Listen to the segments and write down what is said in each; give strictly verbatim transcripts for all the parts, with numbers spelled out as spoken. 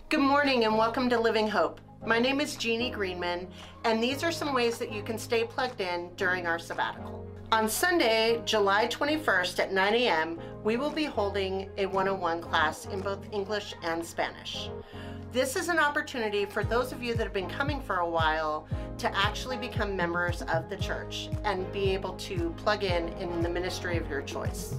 Good morning and welcome to Living Hope. My name is Jeannie Greenman, and these are some ways that you can stay plugged in during our sabbatical. On Sunday, July twenty-first at nine a m, we will be holding a one oh one class in both English and Spanish. This is an opportunity for those of you that have been coming for a while to actually become members of the church and be able to plug in in the ministry of your choice.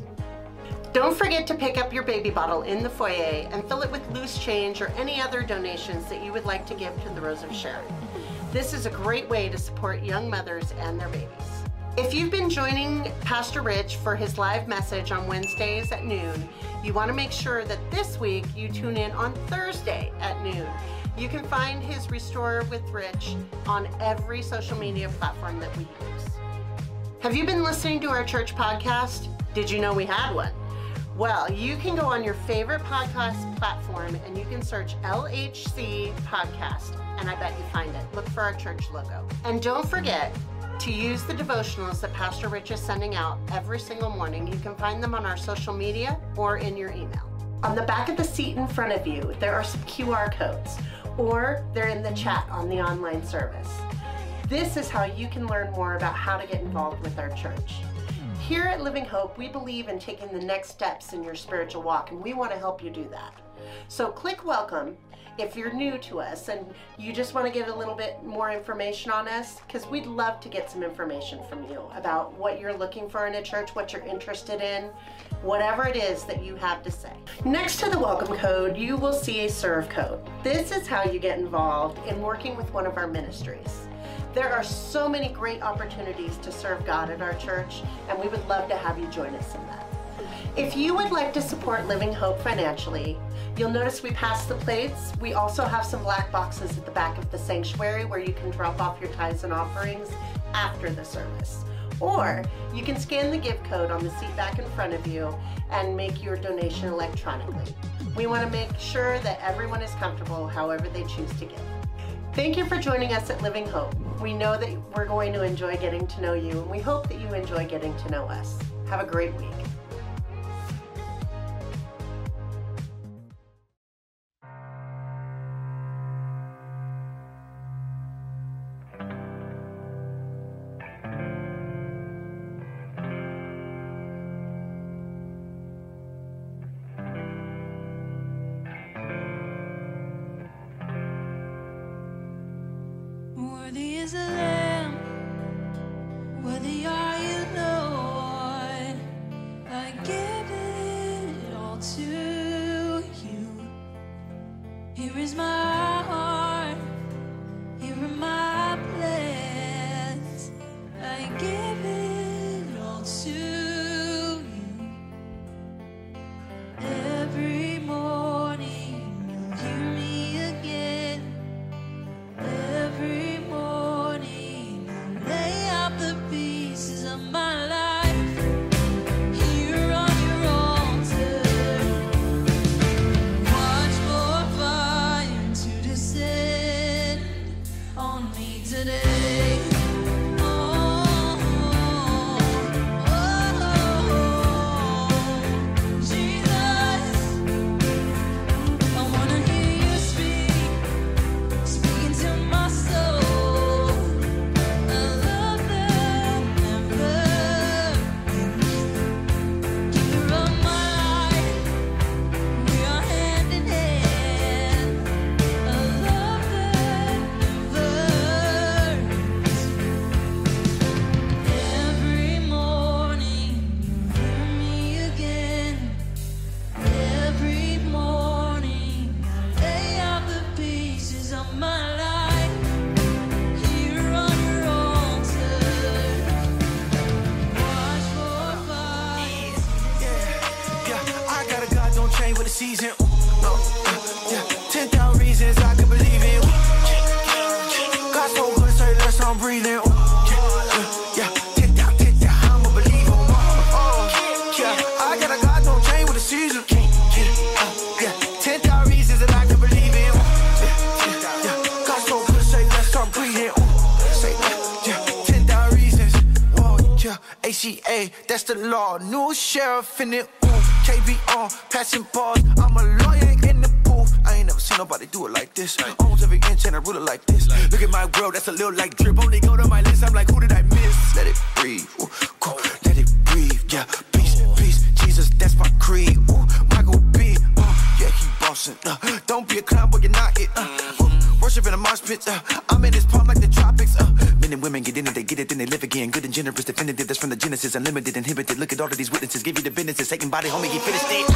Don't forget to pick up your baby bottle in the foyer and fill it with loose change or any other donations that you would like to give to the Rose of Sharon. This is a great way to support young mothers and their babies. If you've been joining Pastor Rich for his live message on Wednesdays at noon, you want to make sure that this week you tune in on Thursday at noon. You can find his Restore with Rich on every social media platform that we use. Have you been listening to our church podcast? Did you know we had one? Well, you can go on your favorite podcast platform and you can search L H C Podcast, and I bet you find it. Look for our church logo. And don't forget to use the devotionals that Pastor Rich is sending out every single morning. You can find them on our social media or in your email. On the back of the seat in front of you, there are some Q R codes, or they're in the chat on the online service. This is how you can learn more about how to get involved with our church. Here at Living Hope, we believe in taking the next steps in your spiritual walk, and we want to help you do that. So click welcome if you're new to us and you just want to get a little bit more information on us, because we'd love to get some information from you about what you're looking for in a church, what you're interested in, whatever it is that you have to say. Next to the welcome code, you will see a serve code. This is how you get involved in working with one of our ministries. There are so many great opportunities to serve God at our church, and we would love to have you join us in that. If you would like to support Living Hope financially, you'll notice we passed the plates. We also have some black boxes at the back of the sanctuary where you can drop off your tithes and offerings after the service. Or you can scan the give code on the seat back in front of you and make your donation electronically. We want to make sure that everyone is comfortable however they choose to give. Thank you for joining us at Living Hope. We know that we're going to enjoy getting to know you, and we hope that you enjoy getting to know us. Have a great week. Worthy is the Lamb, worthy are you, Lord. I give it all to you. Here is my heart, here are my plans. I give it all to you. Every morning you'll hear me again. Every morning I lay out the pieces of my life here on your altar. Watch for fire to descend on me today. Oh, oh, oh, Jesus, I wanna hear you speak. Speaking to my soul, I love that never ends. Keeper of my life, we are hand in hand. A love that never ends. Every morning you hear me again. Every morning I lay out the pieces of my life here on your altar. Watch for fire. Yeah, I got a God, don't change with the season. Ooh, no, yeah, ten thousand reasons I could believe in. Ooh, God so good, say less, I'm breathing. Ooh, yeah, yeah, ten thousand, ten thousand, I'm a believer. Oh, yeah, I got a God, don't change with the season. Yeah, ten thousand reasons that I could believe in. Ooh, yeah, yeah, God so good, say less, I'm breathing. Ooh, say yeah, ten thousand reasons. Whoa, yeah, A C A, that's the law. New sheriff in it. Ooh, K B on, passing balls. I'm a lawyer in the booth. Ooh, I ain't never seen nobody do it like this. Owns every inch and I rule it like this. Look at my world, that's a little like drip. Only go to my list, I'm like, who did I miss? Let it breathe, ooh, cool. Let it breathe, yeah. Peace, peace, Jesus, that's my creed. Ooh, Michael B, uh, yeah, he bossing. Uh, don't be a clown, but you're not it. Uh, ooh, worship in a mosh pit. Uh, I'm in this palm like the tropics. Uh, men and women get in it, they get it, then they live again. Good and generous, definitive. That's from the Genesis, unlimited, inhibited. Look at all of these witnesses, give you the business. Taking body, homie, he finished it.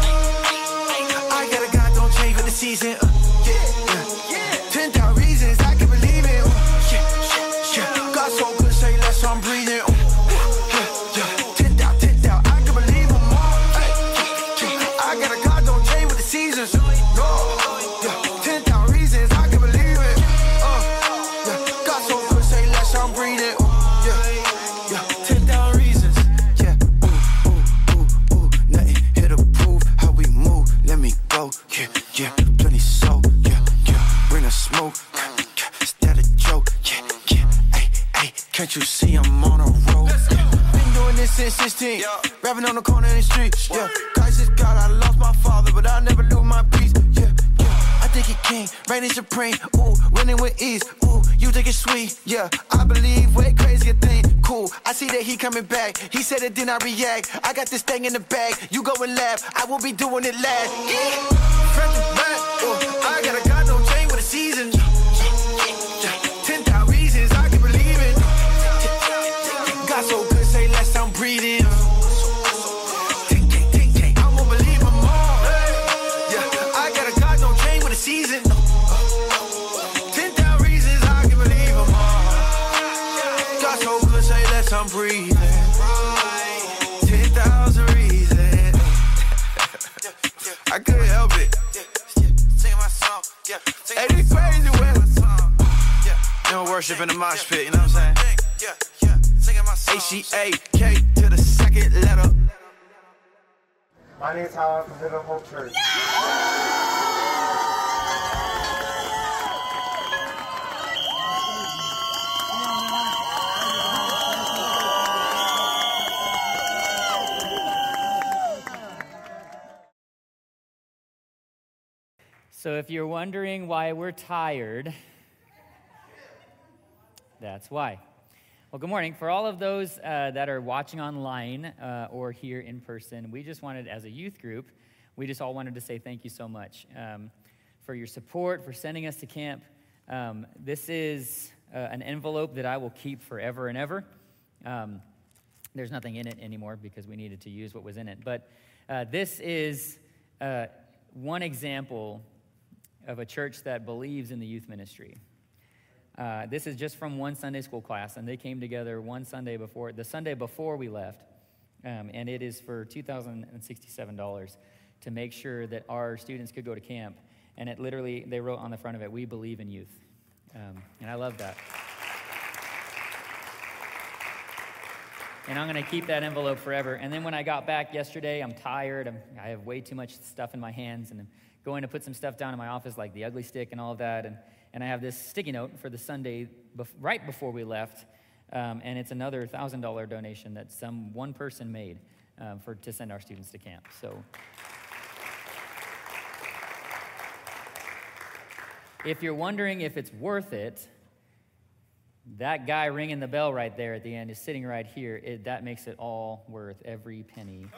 I got a God, don't change with the season. Uh, yeah, yeah. Ten thousand reasons I can believe it. Uh, yeah, yeah. God so good, say less, I'm breathing. Uh, yeah, yeah. Ten thousand, ten thousand, I can believe him more. Hey, yeah. I got a God, don't change with the seasons. No, yeah. Ten thousand reasons I can believe it. Uh, yeah. God so good, say less, I'm breathing. Uh, yeah, yeah. Ten thousand reasons. Yeah. Ooh, ooh, ooh, ooh. Nothing here to prove how we move. Let me go. Yeah, yeah. Plenty soul. Yeah, yeah. Bring a smoke. Yeah, yeah. Is that a joke? Yeah, yeah. Hey, hey. Can't you see I'm on a roll? Yeah. Been doing this since sixteen. Yeah. Rapping on the corner in the street. Yeah. Christ is God. I lost my father, but I never lose my peace. Yeah, yeah. I think he king. Reigning supreme. Ooh, winning with ease. Ooh, you think it's sweet. Yeah. I believe way crazier thing. Cool. I see that he coming back. He said it, then I react. I got this thing in the bag. You go and laugh. I will be doing it last. Yeah. Front to back. Ooh, I got a God, don't change with the season. Ten thousand reasons I can believe it. God so good, say less, I'm breathing. Tick, tick, tick, tick, I won't believe him more. Yeah, I got a God, don't change with the season. Ten thousand reasons I can believe him more. God so good, say less, I'm breathing. Ten thousand reasons. I couldn't help it. Hey, this crazy way. You don't worship in the mosh pit, you know what I'm saying? A C A K to the second letter. My name is Hal from Living Hope Church. So if you're wondering why we're tired, that's why. Well, good morning. For all of those uh, that are watching online uh, or here in person, we just wanted, as a youth group, we just all wanted to say thank you so much um, for your support, for sending us to camp. Um, this is uh, an envelope that I will keep forever and ever. Um, there's nothing in it anymore because we needed to use what was in it. But uh, this is uh, one example of a church that believes in the youth ministry. Uh, this is just from one Sunday school class, and they came together one Sunday before, the Sunday before we left, um, and it is for two thousand sixty-seven dollars to make sure that our students could go to camp. And it literally, they wrote on the front of it, "We believe in youth." Um, and I love that. And I'm going to keep that envelope forever. And then when I got back yesterday, I'm tired. I'm, I have way too much stuff in my hands, and I'm going to put some stuff down in my office, like the ugly stick and all of that. And, and I have this sticky note for the Sunday bef- right before we left, um, and it's another one thousand dollars donation that some one person made um, for to send our students to camp. So if you're wondering if it's worth it, that guy ringing the bell right there at the end is sitting right here. It, that makes it all worth every penny.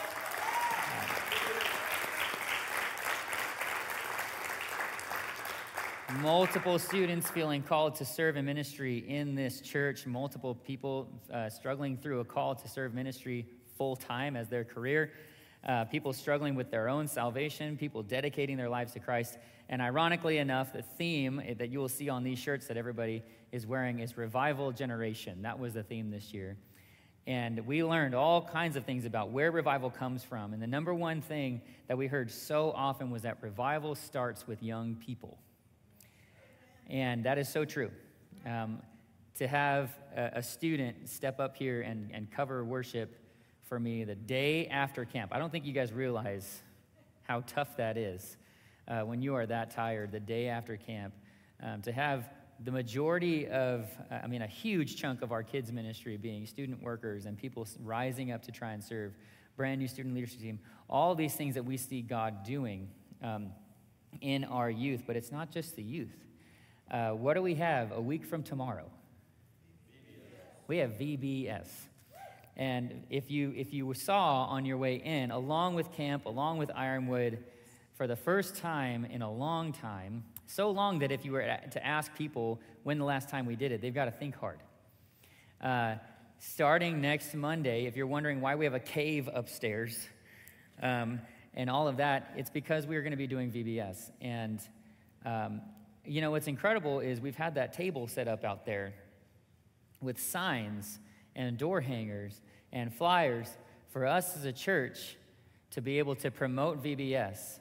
Multiple students feeling called to serve in ministry in this church. Multiple people uh, struggling through a call to serve ministry full-time as their career. Uh, people struggling with their own salvation. People dedicating their lives to Christ. And ironically enough, the theme that you will see on these shirts that everybody is wearing is Revival Generation. That was the theme this year. And we learned all kinds of things about where revival comes from. And the number one thing that we heard so often was that revival starts with young people. And that is so true. Um, to have a, a student step up here and, and cover worship for me the day after camp. I don't think you guys realize how tough that is uh, when you are that tired the day after camp. Um, to have the majority of, uh, I mean, a huge chunk of our kids' ministry being student workers and people rising up to try and serve, brand new student leadership team, all these things that we see God doing. Um, in our youth, but it's not just the youth. Uh, what do we have a week from tomorrow? V B S. We have V B S. And if you if you saw on your way in, along with camp, along with Ironwood, for the first time in a long time, so long that if you were to ask people when the last time we did it, they've got to think hard. Uh, starting next Monday, if you're wondering why we have a cave upstairs um, and all of that, it's because we are going to be doing V B S. And, um, you know, what's incredible is we've had that table set up out there with signs and door hangers and flyers for us as a church to be able to promote V B S.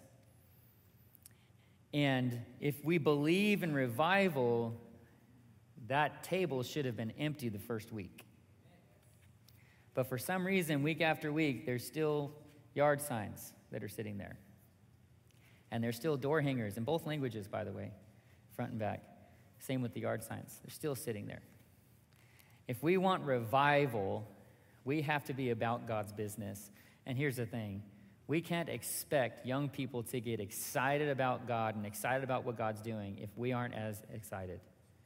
And if we believe in revival, that table should have been empty the first week. But for some reason, week after week, there's still yard signs that are sitting there. And there's still door hangers in both languages, by the way, front and back. Same with the yard signs. They're still sitting there. If we want revival, we have to be about God's business. And here's the thing. We can't expect young people to get excited about God and excited about what God's doing if we aren't as excited.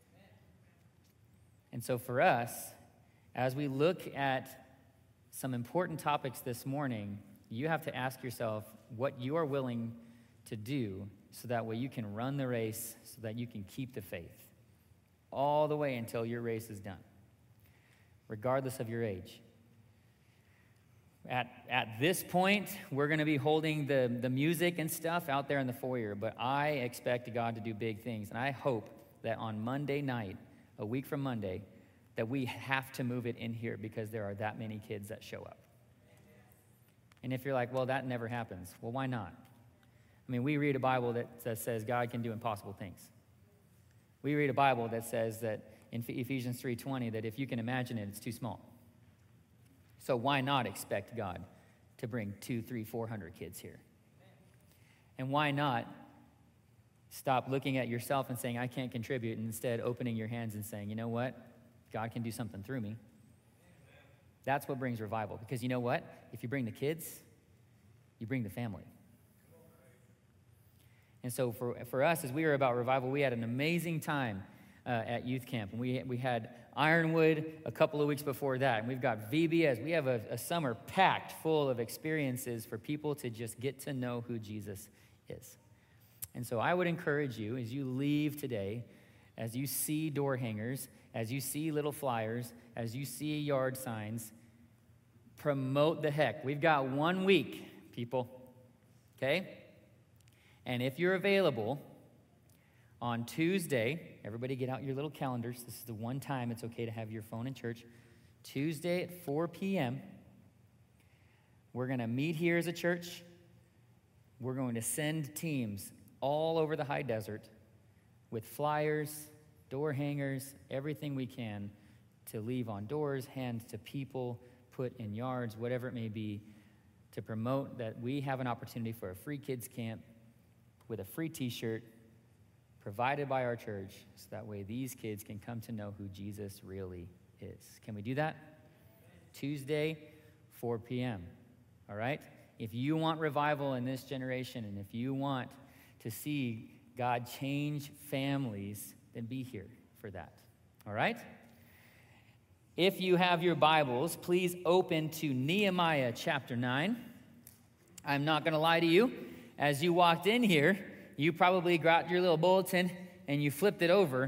And so for us, as we look at some important topics this morning, you have to ask yourself what you are willing to do so that way you can run the race, so that you can keep the faith all the way until your race is done, regardless of your age. At, at this point, we're going to be holding the, the music and stuff out there in the foyer, but I expect God to do big things. And I hope that on Monday night, a week from Monday, that we have to move it in here because there are that many kids that show up. And if you're like, well, that never happens, well, why not? I mean, we read a Bible that, that says God can do impossible things. We read a Bible that says that in Ephesians three twenty, that if you can imagine it, it's too small. So why not expect God to bring two, three, four hundred kids here? And why not stop looking at yourself and saying, I can't contribute, and instead opening your hands and saying, you know what? God can do something through me. That's what brings revival. Because you know what? If you bring the kids, you bring the family. And so for, for us, as we were about revival, we had an amazing time uh, at youth camp. And we, we had Ironwood a couple of weeks before that. And we've got V B S. We have a, a summer packed full of experiences for people to just get to know who Jesus is. And so I would encourage you, as you leave today, as you see door hangers, as you see little flyers, as you see yard signs, promote the heck. We've got one week, people, okay? And if you're available on Tuesday, everybody get out your little calendars. This is the one time it's okay to have your phone in church. Tuesday at four p.m., we're going to meet here as a church. We're going to send teams all over the high desert with flyers, door hangers, everything we can to leave on doors, hand to people, put in yards, whatever it may be, to promote that we have an opportunity for a free kids camp with a free t-shirt provided by our church, so that way these kids can come to know who Jesus really is. Can we do that? Tuesday, four p.m., all right? If you want revival in this generation, and if you want to see God change families, then be here for that, all right? If you have your Bibles, please open to Nehemiah chapter nine. I'm not going to lie to you. As you walked in here, you probably got your little bulletin and you flipped it over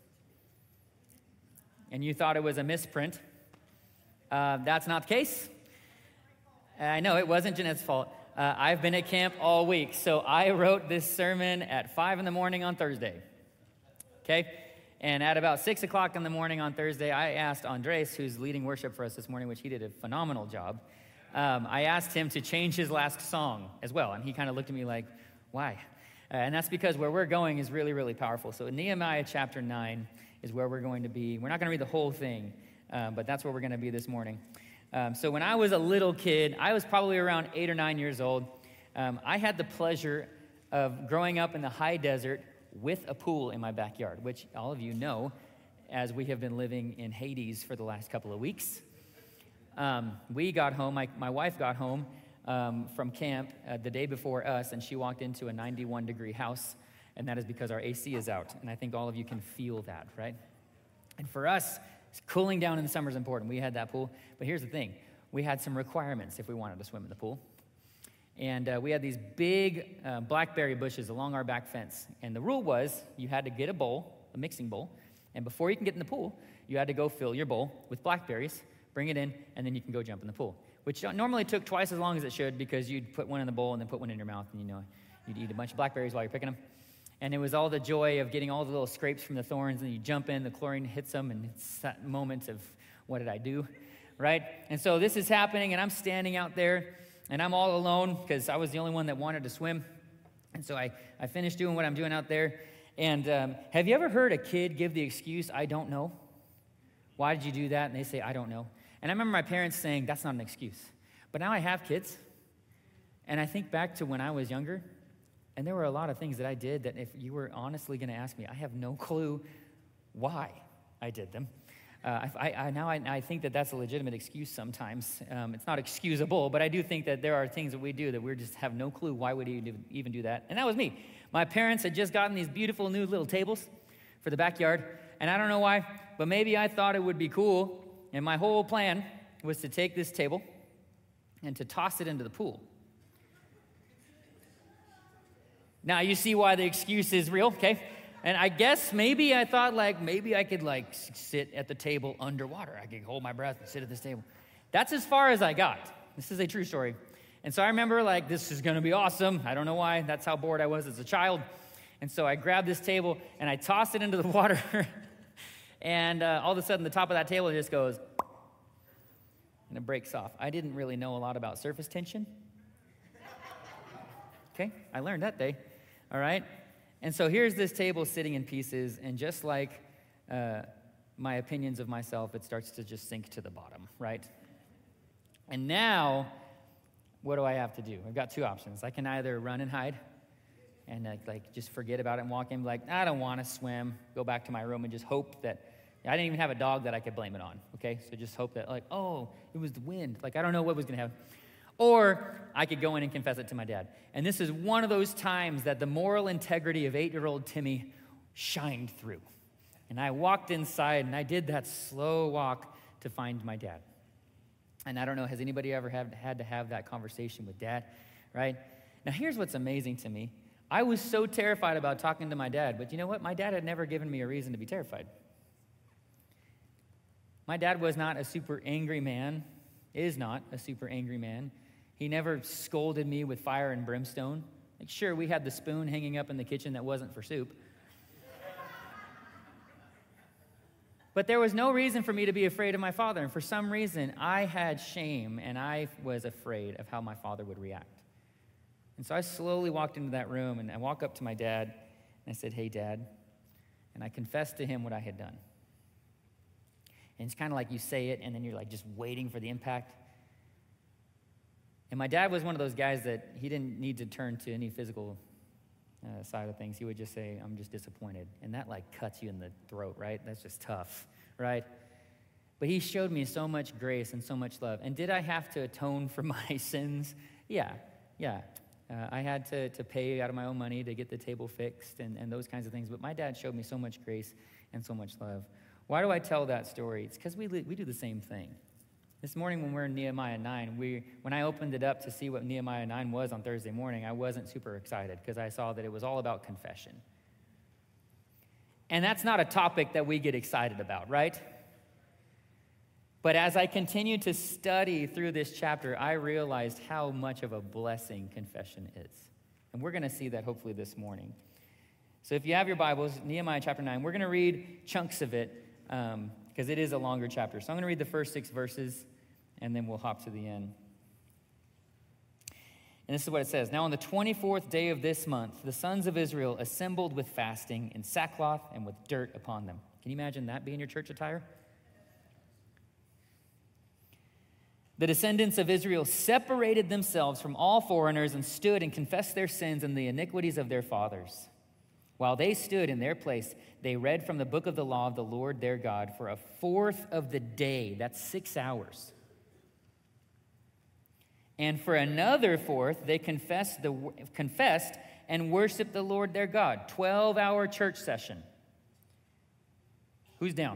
and you thought it was a misprint. Uh, that's not the case. I know it wasn't Jeanette's fault. Uh, I've been at camp all week, so I wrote this sermon at five in the morning on Thursday. Okay? And at about six o'clock in the morning on Thursday, I asked Andres, who's leading worship for us this morning, which he did a phenomenal job, um, I asked him to change his last song as well. And he kind of looked at me like, why? Uh, and that's because where we're going is really, really powerful. So in Nehemiah chapter nine is where we're going to be. We're not going to read the whole thing, um, but that's where we're going to be this morning. Um, so when I was a little kid, I was probably around eight or nine years old. Um, I had the pleasure of growing up in the high desert with a pool in my backyard, which all of you know, as we have been living in Hades for the last couple of weeks. Um, we got home, my, my wife got home um, from camp uh, the day before us, and she walked into a ninety-one degree house, and that is because our A C is out. And I think all of you can feel that, right? And for us, cooling down in the summer is important. We had that pool. But here's the thing. We had some requirements if we wanted to swim in the pool. And uh, we had these big uh, blackberry bushes along our back fence. And the rule was you had to get a bowl, a mixing bowl, and before you can get in the pool, you had to go fill your bowl with blackberries, bring it in, and then you can go jump in the pool, which normally took twice as long as it should because you'd put one in the bowl and then put one in your mouth, and you know, you'd eat a bunch of blackberries while you're picking them. And it was all the joy of getting all the little scrapes from the thorns, and you jump in, the chlorine hits them, and it's that moment of, what did I do, right? And so this is happening, and I'm standing out there, and I'm all alone because I was the only one that wanted to swim. And so I, I finished doing what I'm doing out there. And um, have you ever heard a kid give the excuse, I don't know? Why did you do that? And they say, I don't know. And I remember my parents saying, that's not an excuse. But now I have kids, and I think back to when I was younger, and there were a lot of things that I did that if you were honestly going to ask me, I have no clue why I did them. Uh, I, I, now I, I think that that's a legitimate excuse sometimes. Um, it's not excusable, but I do think that there are things that we do that we just have no clue why would we even do that. And that was me. My parents had just gotten these beautiful new little tables for the backyard, and I don't know why, but maybe I thought it would be cool, and my whole plan was to take this table and to toss it into the pool. Now, you see why the excuse is real, okay? And I guess maybe I thought, like, maybe I could, like, sit at the table underwater. I could hold my breath and sit at this table. That's as far as I got. This is a true story. And so I remember, like, this is going to be awesome. I don't know why. That's how bored I was as a child. And so I grabbed this table, and I tossed it into the water. and uh, all of a sudden, the top of that table just goes, and it breaks off. I didn't really know a lot about surface tension. Okay, I learned that day. All right? And so here's this table sitting in pieces, and just like uh, my opinions of myself, it starts to just sink to the bottom, right? And now, what do I have to do? I've got two options. I can either run and hide and uh, like just forget about it and walk in like, I don't want to swim, go back to my room and just hope that, I didn't even have a dog that I could blame it on, okay? So just hope that like, oh, it was the wind. Like, I don't know what was going to happen. Or I could go in and confess it to my dad. And this is one of those times that the moral integrity of eight-year-old Timmy shined through. And I walked inside, and I did that slow walk to find my dad. And I don't know, has anybody ever have, had to have that conversation with dad, right? Now, here's what's amazing to me. I was so terrified about talking to my dad, but you know what? My dad had never given me a reason to be terrified. My dad was not a super angry man, is not a super angry man. He never scolded me with fire and brimstone. Like, sure, we had the spoon hanging up in the kitchen that wasn't for soup. But there was no reason for me to be afraid of my father. And for some reason, I had shame, and I was afraid of how my father would react. And so I slowly walked into that room, and I walked up to my dad, and I said, hey, Dad. And I confessed to him what I had done. And it's kind of like you say it, and then you're like just waiting for the impact. And my dad was one of those guys that he didn't need to turn to any physical uh, side of things. He would just say, I'm just disappointed. And that like cuts you in the throat, right? That's just tough, right? But he showed me so much grace and so much love. And did I have to atone for my sins? Yeah, yeah. Uh, I had to, to pay out of my own money to get the table fixed and, and those kinds of things. But my dad showed me so much grace and so much love. Why do I tell that story? It's because we, we do the same thing. This morning when we're in Nehemiah nine, we, when I opened it up to see what Nehemiah nine was on Thursday morning, I wasn't super excited because I saw that it was all about confession. And that's not a topic that we get excited about, right? But as I continued to study through this chapter, I realized how much of a blessing confession is. And we're going to see that hopefully this morning. So if you have your Bibles, Nehemiah chapter nine, we're going to read chunks of it um, because it is a longer chapter. So I'm going to read the first six verses, and then we'll hop to the end. And this is what it says. Now on the twenty-fourth day of this month, the sons of Israel assembled with fasting in sackcloth and with dirt upon them. Can you imagine that being your church attire? The descendants of Israel separated themselves from all foreigners and stood and confessed their sins and the iniquities of their fathers. While they stood in their place, they read from the book of the law of the Lord their God for a fourth of the day. That's six hours. And for another fourth, they confessed, the, confessed and worshiped the Lord their God. twelve-hour church session. Who's down?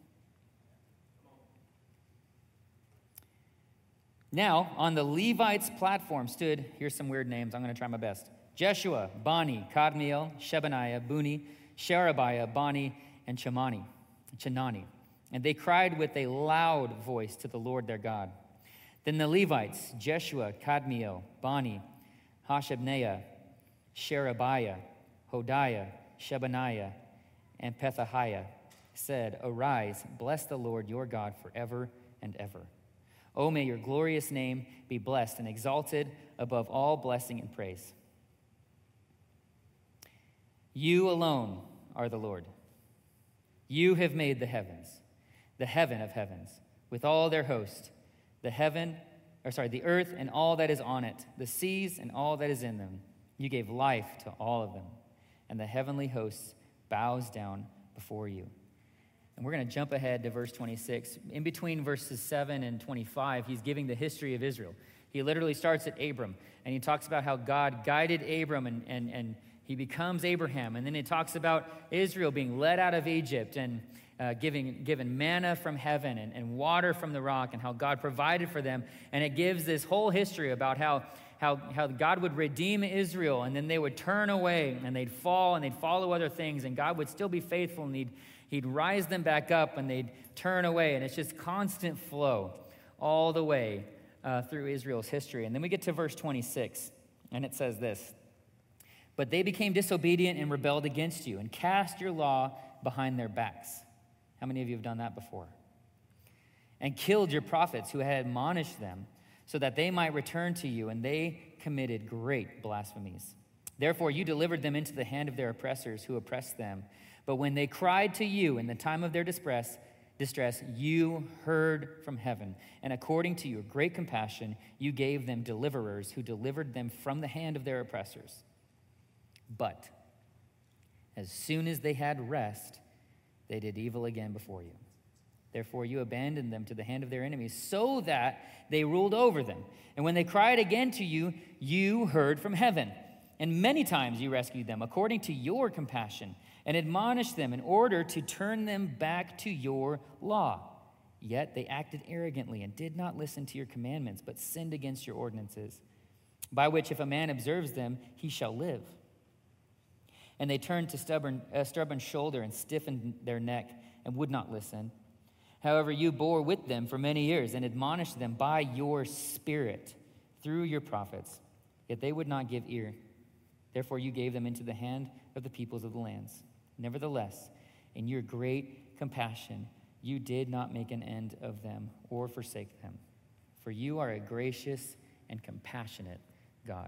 Now, on the Levites' platform stood, here's some weird names, I'm going to try my best. Jeshua, Bani, Kadmiel, Shebaniah, Buni, Sherebiah, Bani, and Chamani, Chenani. And they cried with a loud voice to the Lord their God. Then the Levites, Jeshua, Kadmiel, Bani, Hashabneiah, Sherebiah, Hodiah, Shebaniah, and Pethahiah, said, Arise, bless the Lord your God forever and ever. Oh, may your glorious name be blessed and exalted above all blessing and praise. You alone are the Lord. You have made the heavens, the heaven of heavens, with all their host, the heaven, or sorry, the earth and all that is on it, the seas and all that is in them. You gave life to all of them, and the heavenly host bows down before you. And we're going to jump ahead to verse twenty-six. In between verses seven and twenty-five, he's giving the history of Israel. He literally starts at Abram, and he talks about how God guided Abram, and, and, and he becomes Abraham. And then he talks about Israel being led out of Egypt and uh, giving, given manna from heaven and, and water from the rock, and how God provided for them. And it gives this whole history about how, how, how God would redeem Israel, and then they would turn away, and they'd fall, and they'd follow other things, and God would still be faithful, and he'd He'd rise them back up, and they'd turn away. And it's just constant flow all the way uh, through Israel's history. And then we get to verse twenty-six, and it says this. But they became disobedient and rebelled against you and cast your law behind their backs. How many of you have done that before? And killed your prophets who had admonished them so that they might return to you, and they committed great blasphemies. Therefore you delivered them into the hand of their oppressors who oppressed them. But when they cried to you in the time of their distress, distress, you heard from heaven. And according to your great compassion, you gave them deliverers who delivered them from the hand of their oppressors. But as soon as they had rest, they did evil again before you. Therefore you abandoned them to the hand of their enemies so that they ruled over them. And when they cried again to you, you heard from heaven. And many times you rescued them according to your compassion, and admonished them in order to turn them back to your law. Yet they acted arrogantly and did not listen to your commandments, but sinned against your ordinances, by which if a man observes them, he shall live. And they turned to stubborn, uh, stubborn shoulder and stiffened their neck and would not listen. However, you bore with them for many years and admonished them by your Spirit through your prophets. Yet they would not give ear. Therefore you gave them into the hand of the peoples of the lands. Nevertheless, in your great compassion, you did not make an end of them or forsake them. For you are a gracious and compassionate God.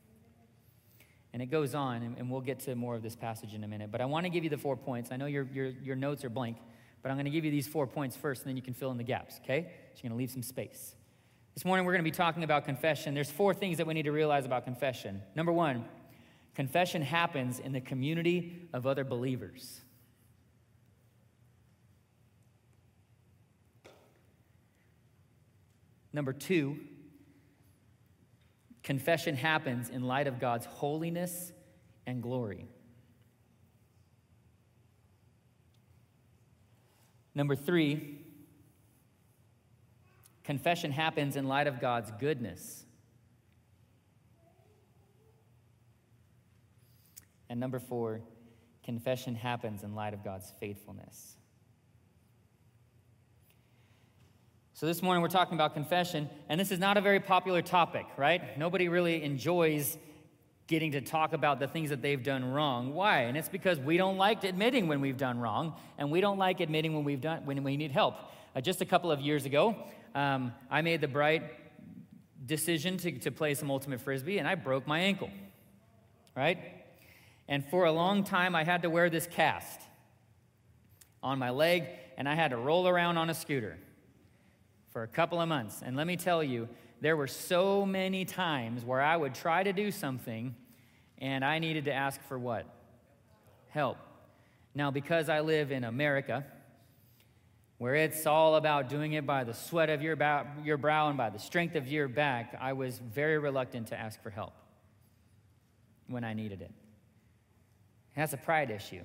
And it goes on, and we'll get to more of this passage in a minute. But I want to give you the four points. I know your, your, your notes are blank, but I'm going to give you these four points first, and then you can fill in the gaps, okay? So you're going to leave some space. This morning, we're going to be talking about confession. There's four things that we need to realize about confession. Number one, confession happens in the community of other believers. Number two, confession happens in light of God's holiness and glory. Number three, confession happens in light of God's goodness. And number four, confession happens in light of God's faithfulness. So this morning we're talking about confession, and this is not a very popular topic, right? Nobody really enjoys getting to talk about the things that they've done wrong. Why? And it's because we don't like admitting when we've done wrong, and we don't like admitting when we've done when we need help. Uh, just a couple of years ago, um, I made the bright decision to, to play some ultimate frisbee, and I broke my ankle, right? And for a long time, I had to wear this cast on my leg, and I had to roll around on a scooter for a couple of months. And let me tell you, there were so many times where I would try to do something, and I needed to ask for what? Help. Now, because I live in America, where it's all about doing it by the sweat of your brow, your brow and by the strength of your back, I was very reluctant to ask for help when I needed it. That's a pride issue.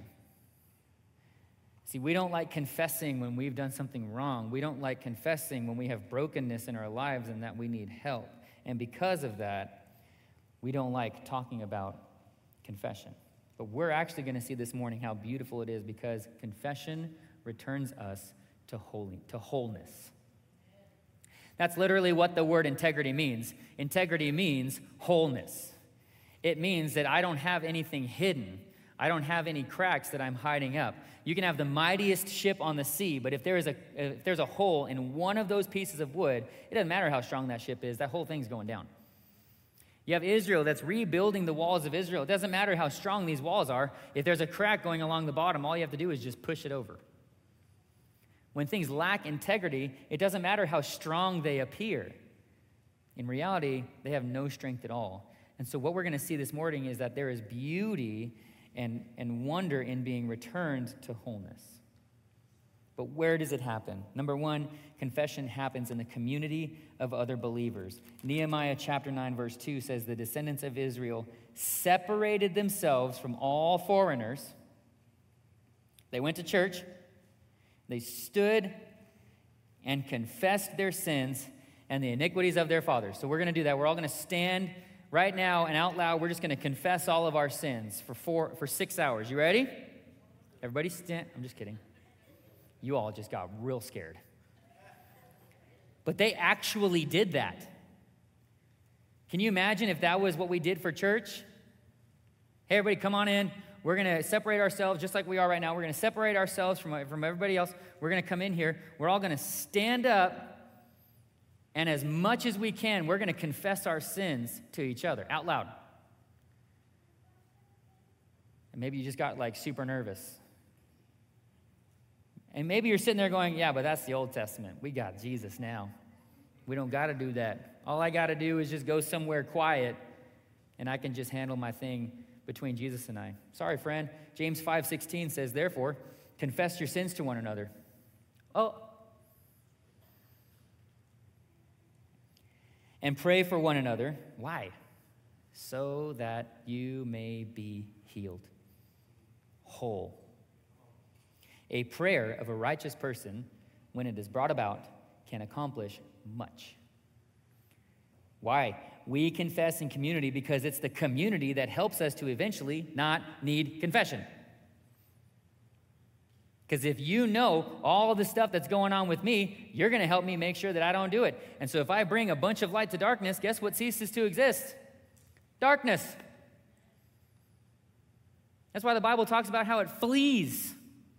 See, we don't like confessing when we've done something wrong. We don't like confessing when we have brokenness in our lives and that we need help. And because of that, we don't like talking about confession. But we're actually going to see this morning how beautiful it is, because confession returns us to holy, to wholeness. That's literally what the word integrity means. Integrity means wholeness. It means that I don't have anything hidden. I don't have any cracks that I'm hiding up. You can have the mightiest ship on the sea, but if there is a if there's a hole in one of those pieces of wood, it doesn't matter how strong that ship is, that whole thing's going down. You have Israel that's rebuilding the walls of Israel. It doesn't matter how strong these walls are. If there's a crack going along the bottom, all you have to do is just push it over. When things lack integrity, it doesn't matter how strong they appear. In reality, they have no strength at all. And so what we're going to see this morning is that there is beauty and, and wonder in being returned to wholeness. But where does it happen? Number one, confession happens in the community of other believers. Nehemiah chapter nine, verse two says, the descendants of Israel separated themselves from all foreigners. They went to church. They stood and confessed their sins and the iniquities of their fathers. So we're going to do that. We're all going to stand right now and out loud. We're just going to confess all of our sins for four, for six hours. You ready? Everybody stand. I'm just kidding. You all just got real scared. But they actually did that. Can you imagine if that was what we did for church? Hey, everybody, come on in. We're going to separate ourselves just like we are right now. We're going to separate ourselves from, from everybody else. We're going to come in here. We're all going to stand up, and as much as we can, we're going to confess our sins to each other out loud. And maybe you just got like super nervous. And maybe you're sitting there going, yeah, but that's the Old Testament. We got Jesus now. We don't got to do that. All I got to do is just go somewhere quiet, and I can just handle my thing between Jesus and I. Sorry, friend. James five sixteen says, therefore, confess your sins to one another. Oh. And pray for one another. Why? So that you may be healed. Whole. A prayer of a righteous person, when it is brought about, can accomplish much. Why? We confess in community because it's the community that helps us to eventually not need confession. Because if you know all of the stuff that's going on with me, you're going to help me make sure that I don't do it. And so if I bring a bunch of light to darkness, guess what ceases to exist? Darkness. That's why the Bible talks about how it flees.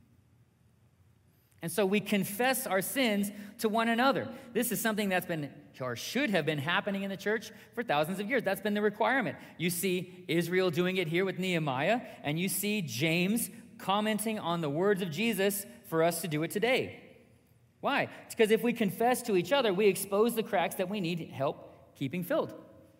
And so we confess our sins to one another. This is something that's been, or should have been, happening in the church for thousands of years. That's been the requirement. You see Israel doing it here with Nehemiah, and you see James commenting on the words of Jesus for us to do it today. Why? It's because if we confess to each other, we expose the cracks that we need help keeping filled.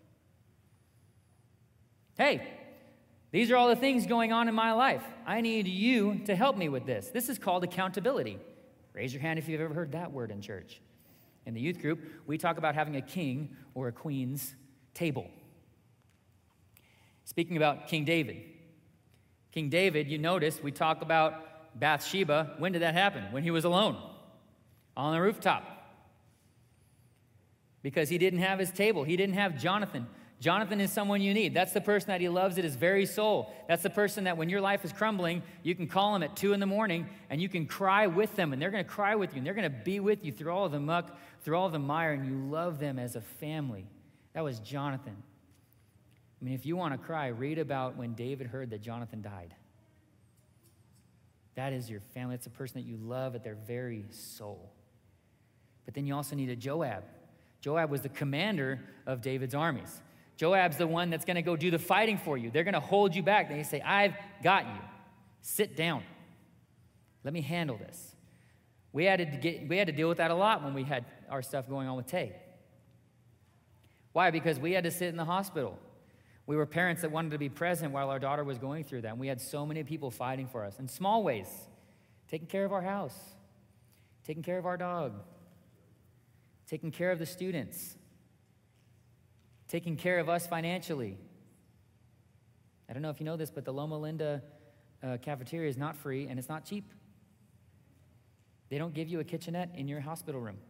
Hey, these are all the things going on in my life. I need you to help me with this. This is called accountability. Raise your hand if you've ever heard that word in church. In the youth group, we talk about having a king or a queen's table. Speaking about King David. King David, you notice we talk about Bathsheba. When did that happen? When he was alone on the rooftop. Because he didn't have his table. He didn't have Jonathan. Jonathan is someone you need. That's the person that he loves at his very soul. That's the person that when your life is crumbling, you can call him at two in the morning and you can cry with them, and they're going to cry with you, and they're going to be with you through all of the muck, through all of the mire, and you love them as a family. That was Jonathan. I mean, if you want to cry, read about when David heard that Jonathan died. That is your family. That's a person that you love at their very soul. But then you also need a Joab. Joab was the commander of David's armies. Joab's the one that's going to go do the fighting for you. They're going to hold you back. They say, I've got you. Sit down. Let me handle this. We had to get, we had to deal with that a lot when we had our stuff going on with Tay. Why? Because we had to sit in the hospital. We were parents that wanted to be present while our daughter was going through that. And we had so many people fighting for us in small ways, taking care of our house, taking care of our dog, taking care of the students, taking care of us financially. I don't know if you know this, but the Loma Linda uh, cafeteria is not free and it's not cheap. They don't give you a kitchenette in your hospital room.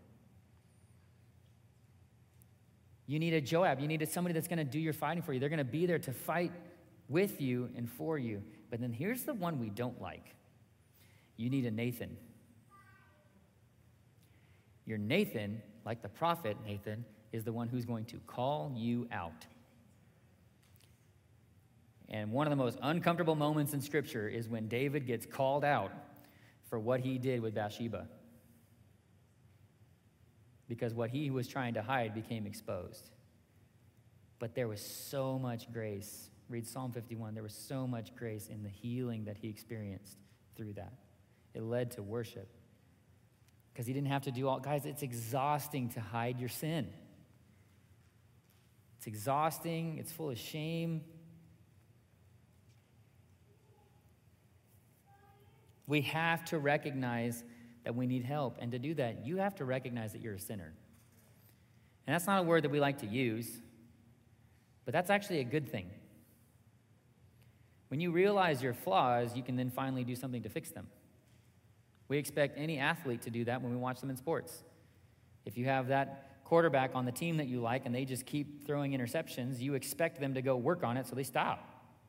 You need a Joab. You need somebody that's going to do your fighting for you. They're going to be there to fight with you and for you. But then here's the one we don't like. You need a Nathan. Your Nathan, like the prophet Nathan, is the one who's going to call you out. And one of the most uncomfortable moments in Scripture is when David gets called out for what he did with Bathsheba. Because what he was trying to hide became exposed. But there was so much grace. Read Psalm fifty-one. There was so much grace in the healing that he experienced through that. It led to worship. Because he didn't have to do all... Guys, it's exhausting to hide your sin. It's exhausting. It's full of shame. We have to recognize that we need help. And to do that, you have to recognize that you're a sinner. And that's not a word that we like to use, but that's actually a good thing. When you realize your flaws, you can then finally do something to fix them. We expect any athlete to do that when we watch them in sports. If you have that quarterback on the team that you like and they just keep throwing interceptions, you expect them to go work on it so they stop.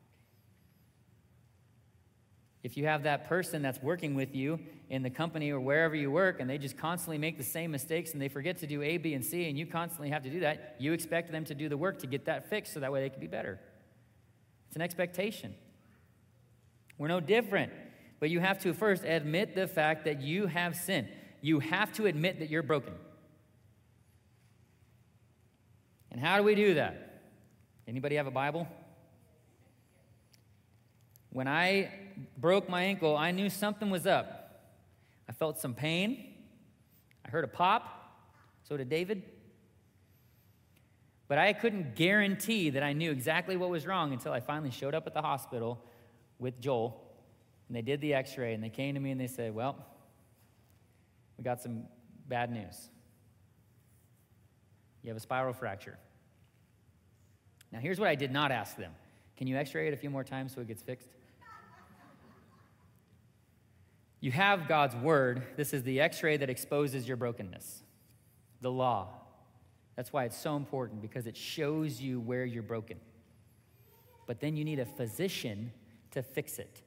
If you have that person that's working with you in the company or wherever you work and they just constantly make the same mistakes and they forget to do A, B, and C and you constantly have to do that, you expect them to do the work to get that fixed so that way they can be better. It's an expectation. We're no different, but you have to first admit the fact that you have sinned. You have to admit that you're broken. And how do we do that? Anybody have a Bible? When I broke my ankle, I knew something was up. I felt some pain. I heard a pop. So did David. But I couldn't guarantee that I knew exactly what was wrong until I finally showed up at the hospital with Joel. And they did the x-ray, and they came to me and they said, well, we got some bad news. You have a spiral fracture. Now, here's what I did not ask them. Can you x-ray it a few more times so it gets fixed? You have God's word. This is the x-ray that exposes your brokenness. The law. That's why it's so important, because it shows you where you're broken. But then you need a physician to fix it.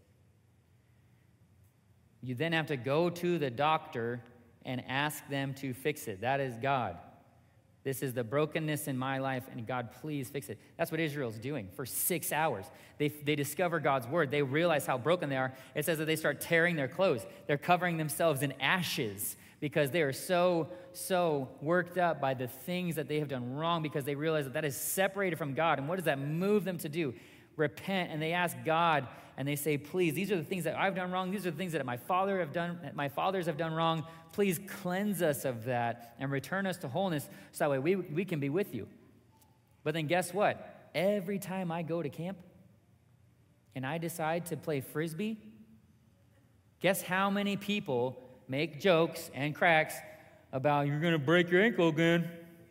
You then have to go to the doctor and ask them to fix it. That is God. This is the brokenness in my life, and God, please fix it. That's what Israel's doing for six hours. They, they discover God's word. They realize how broken they are. It says that they start tearing their clothes. They're covering themselves in ashes because they are so, so worked up by the things that they have done wrong, because they realize that that is separated from God. And what does that move them to do? Repent. And they ask God, and they say, please, these are the things that I've done wrong. These are the things that my father have done, my fathers have done wrong. Please cleanse us of that and return us to wholeness so that way we, we can be with you. But then guess what? Every time I go to camp and I decide to play Frisbee, guess how many people make jokes and cracks about, you're going to break your ankle again.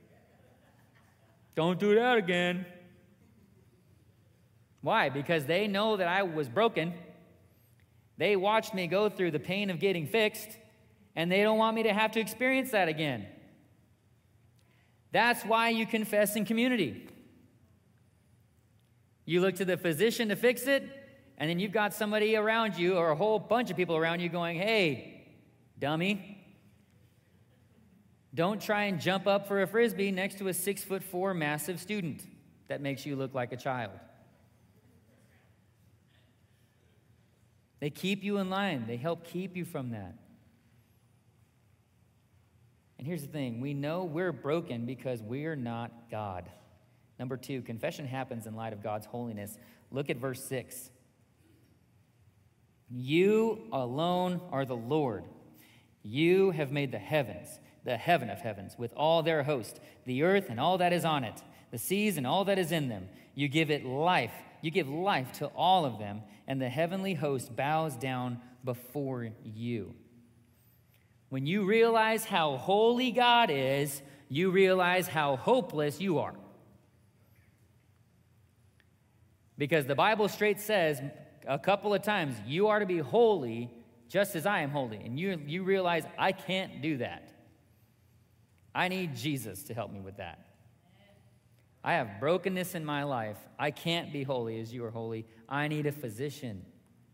Don't do that again. Why? Because they know that I was broken. They watched me go through the pain of getting fixed, and they don't want me to have to experience that again. That's why you confess in community. You look to the physician to fix it, and then you've got somebody around you, or a whole bunch of people around you going, hey, dummy, don't try and jump up for a Frisbee next to a six foot four massive student that makes you look like a child. They keep you in line. They help keep you from that. And here's the thing. We know we're broken because we're not God. Number two, confession happens in light of God's holiness. Look at verse six. You alone are the Lord. You have made the heavens, the heaven of heavens, with all their host, the earth and all that is on it, the seas and all that is in them. You give it life. You give life to all of them, and the heavenly host bows down before you. When you realize how holy God is, you realize how hopeless you are. Because the Bible straight says a couple of times, you are to be holy just as I am holy. And you, you realize I can't do that. I need Jesus to help me with that. I have brokenness in my life. I can't be holy as you are holy. I need a physician.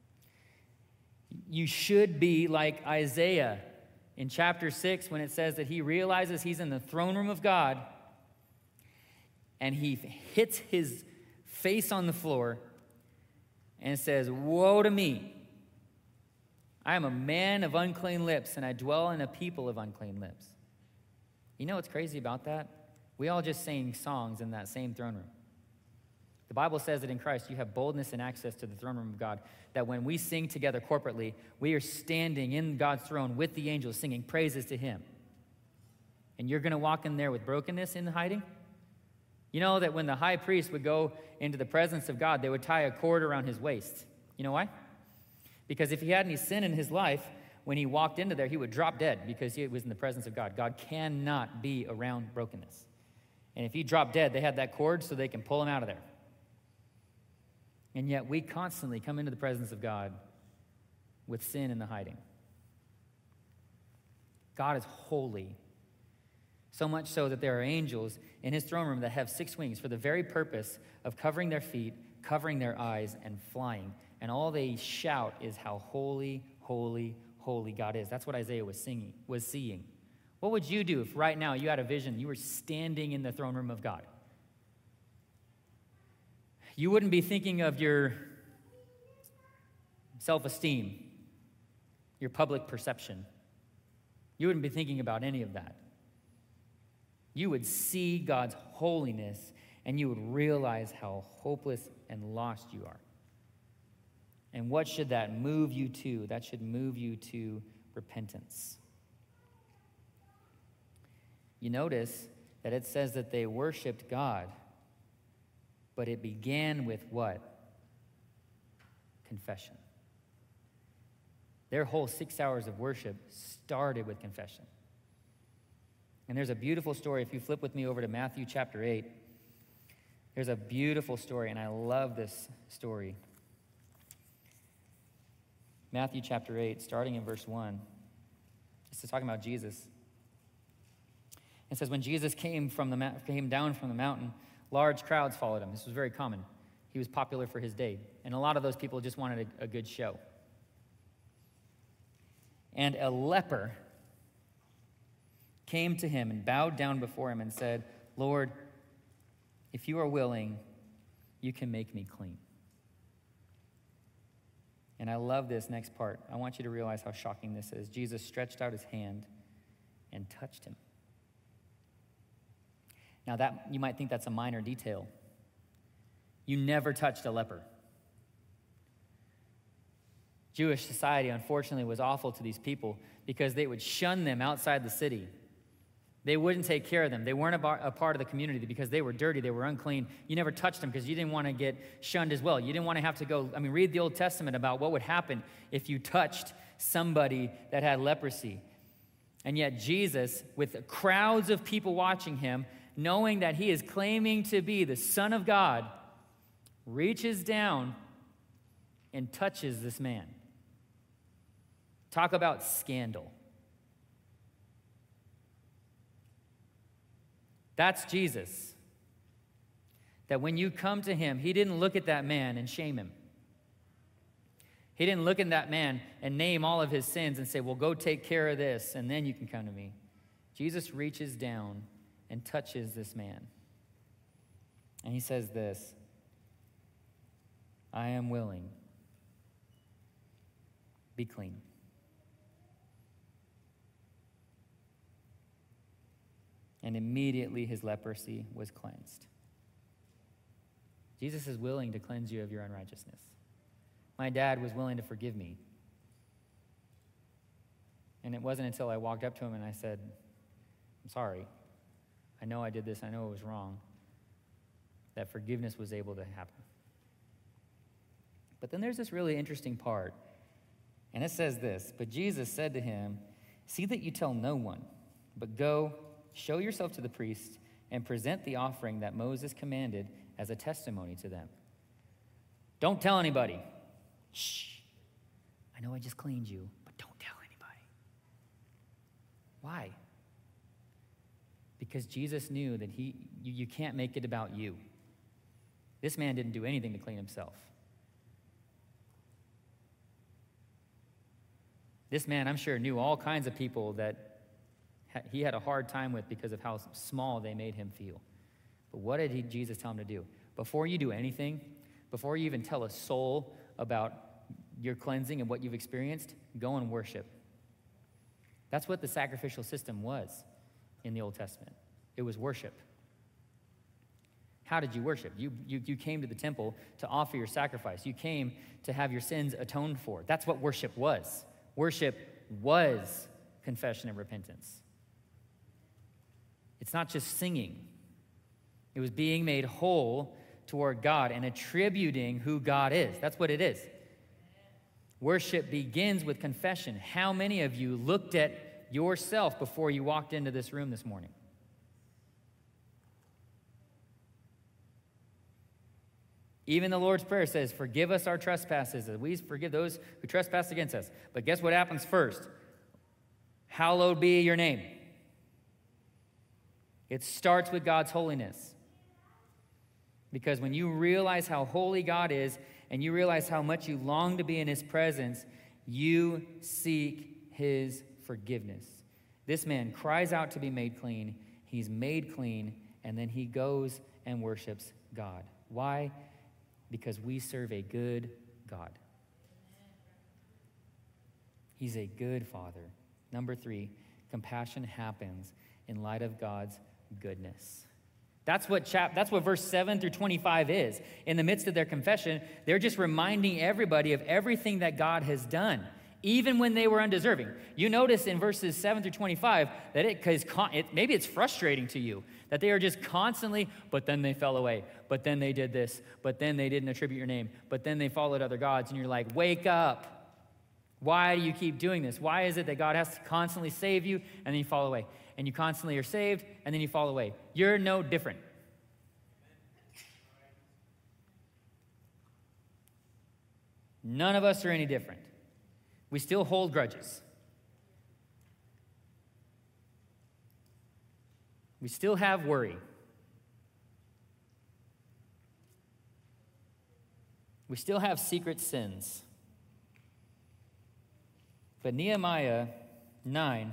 You should be like Isaiah in chapter six when it says that he realizes he's in the throne room of God and he hits his face on the floor and says, "Woe to me. I am a man of unclean lips and I dwell in a people of unclean lips." You know what's crazy about that? We all just sang songs in that same throne room. The Bible says that in Christ you have boldness and access to the throne room of God, that when we sing together corporately, we are standing in God's throne with the angels singing praises to him. And you're going to walk in there with brokenness in hiding? You know that when the high priest would go into the presence of God, they would tie a cord around his waist. You know why? Because if he had any sin in his life, when he walked into there, he would drop dead because he was in the presence of God. God cannot be around brokenness. And if he dropped dead, they had that cord so they can pull him out of there. And yet we constantly come into the presence of God with sin in the hiding. God is holy. So much so that there are angels in his throne room that have six wings for the very purpose of covering their feet, covering their eyes, and flying. And all they shout is how holy, holy, holy God is. That's what Isaiah was singing, was seeing. What would you do if right now you had a vision, you were standing in the throne room of God? You wouldn't be thinking of your self-esteem, your public perception. You wouldn't be thinking about any of that. You would see God's holiness and you would realize how hopeless and lost you are. And what should that move you to? That should move you to repentance. You notice that it says that they worshiped God, but it began with what? Confession. Their whole six hours of worship started with confession. And there's a beautiful story. If you flip with me over to Matthew chapter eight, there's a beautiful story, and I love this story. Matthew chapter eight, starting in verse one. This is talking about Jesus. It says, when Jesus came from the came down from the mountain, large crowds followed him. This was very common. He was popular for his day. And a lot of those people just wanted a, a good show. And a leper came to him and bowed down before him and said, "Lord, if you are willing, you can make me clean." And I love this next part. I want you to realize how shocking this is. Jesus stretched out his hand and touched him. Now that you might think that's a minor detail. You never touched a leper. Jewish society, unfortunately, was awful to these people because they would shun them outside the city. They wouldn't take care of them. They weren't a, bar, a part of the community because they were dirty, they were unclean. You never touched them because you didn't want to get shunned as well. You didn't want to have to go, I mean, read the Old Testament about what would happen if you touched somebody that had leprosy. And yet Jesus, with crowds of people watching him, knowing that he is claiming to be the Son of God, reaches down and touches this man. Talk about scandal. That's Jesus. That when you come to him, he didn't look at that man and shame him. He didn't look at that man and name all of his sins and say, well, go take care of this, and then you can come to me. Jesus reaches down and touches this man. And he says this, "I am willing. Be clean." And immediately his leprosy was cleansed. Jesus is willing to cleanse you of your unrighteousness. My dad was willing to forgive me. And it wasn't until I walked up to him and I said, "I'm sorry. I know I did this. I know it was wrong," that forgiveness was able to happen. But then there's this really interesting part. And it says this, "But Jesus said to him, See that you tell no one, but go, show yourself to the priest, and present the offering that Moses commanded as a testimony to them. Don't tell anybody. Shh. I know I just cleaned you, but don't tell anybody. Why? Because Jesus knew that he, you, you can't make it about you. This man didn't do anything to clean himself. This man, I'm sure, knew all kinds of people that ha- he had a hard time with because of how small they made him feel. But what did he, Jesus tell him to do? Before you do anything, before you even tell a soul about your cleansing and what you've experienced, go and worship. That's what the sacrificial system was in the Old Testament. It was worship. How did you worship? You, you, you came to the temple to offer your sacrifice. You came to have your sins atoned for. That's what worship was. Worship was confession and repentance. It's not just singing. It was being made whole toward God and attributing who God is. That's what it is. Worship begins with confession. How many of you looked at yourself before you walked into this room this morning? Even the Lord's Prayer says, forgive us our trespasses as we forgive those who trespass against us. But guess what happens first? Hallowed be your name. It starts with God's holiness. Because when you realize how holy God is and you realize how much you long to be in his presence, you seek his forgiveness. This man cries out to be made clean. He's made clean, and then he goes and worships God. Why? Because we serve a good God. He's a good Father. Number three, compassion happens in light of God's goodness. That's what chap, that's what verse seven through twenty-five is. In the midst of their confession, they're just reminding everybody of everything that God has done, even when they were undeserving. You notice in verses seven through twenty-five that it, cause it maybe it's frustrating to you that they are just constantly, but then they fell away, but then they did this, but then they didn't attribute your name, but then they followed other gods, and you're like, wake up. Why do you keep doing this? Why is it that God has to constantly save you, and then you fall away? And you constantly are saved, and then you fall away. You're no different. None of us are any different. We still hold grudges. We still have worry. We still have secret sins. But Nehemiah nine,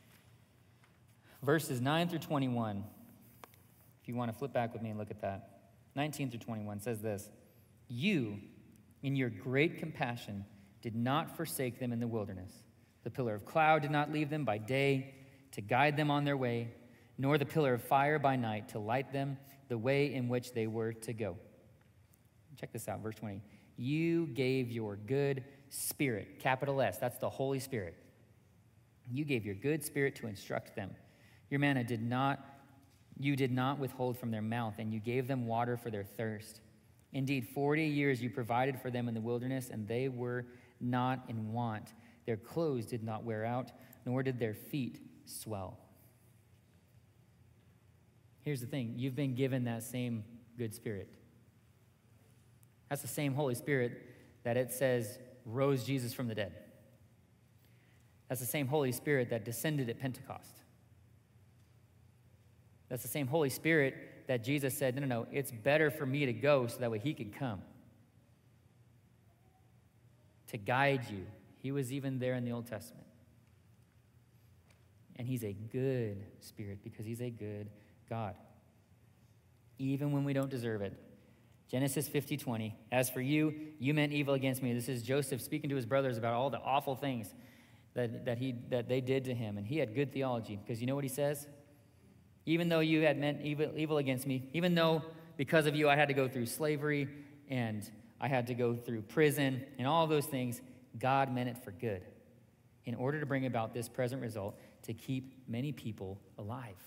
verses nine through twenty-one, if you want to flip back with me and look at that, nineteen through twenty-one says this, you, in your great compassion, did not forsake them in the wilderness. The pillar of cloud did not leave them by day to guide them on their way, nor the pillar of fire by night to light them the way in which they were to go. Check this out, verse twenty. You gave your good spirit, capital S, that's the Holy Spirit. You gave your good spirit to instruct them. Your manna did not, you did not withhold from their mouth, and you gave them water for their thirst. Indeed, forty years you provided for them in the wilderness, and they were not in want. Their clothes did not wear out, nor did their feet swell. Here's the thing. You've been given that same good spirit. That's the same Holy Spirit that it says rose Jesus from the dead. That's the same Holy Spirit that descended at Pentecost. That's the same Holy Spirit that Jesus said, no, no, no, it's better for me to go so that way he could come. To guide you. He was even there in the Old Testament. And he's a good spirit because he's a good God. Even when we don't deserve it. Genesis fifty twenty. As for you, you meant evil against me. This is Joseph speaking to his brothers about all the awful things that, that, he, that they did to him. And he had good theology because you know what he says? Even though you had meant evil, evil against me, even though because of you I had to go through slavery and I had to go through prison and all those things, God meant it for good in order to bring about this present result to keep many people alive.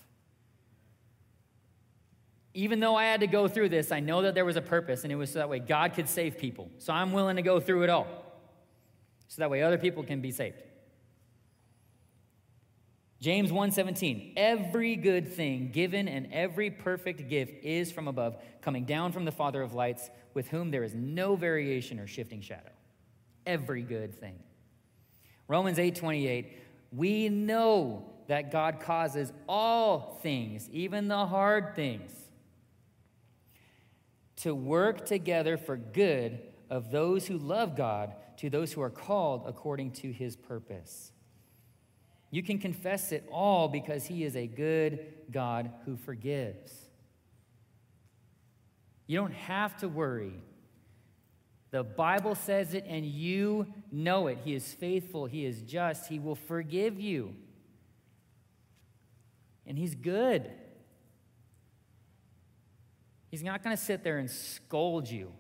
Even though I had to go through this, I know that there was a purpose, and it was so that way God could save people. So I'm willing to go through it all so that way other people can be saved. James one seventeen, every good thing given and every perfect gift is from above, coming down from the Father of lights, with whom there is no variation or shifting shadow. Every good thing. Romans eight twenty-eight, we know that God causes all things, even the hard things, to work together for good of those who love God, to those who are called according to his purpose. You can confess it all because he is a good God who forgives. You don't have to worry. The Bible says it and you know it. He is faithful. He is just. He will forgive you. And he's good. He's not going to sit there and scold you.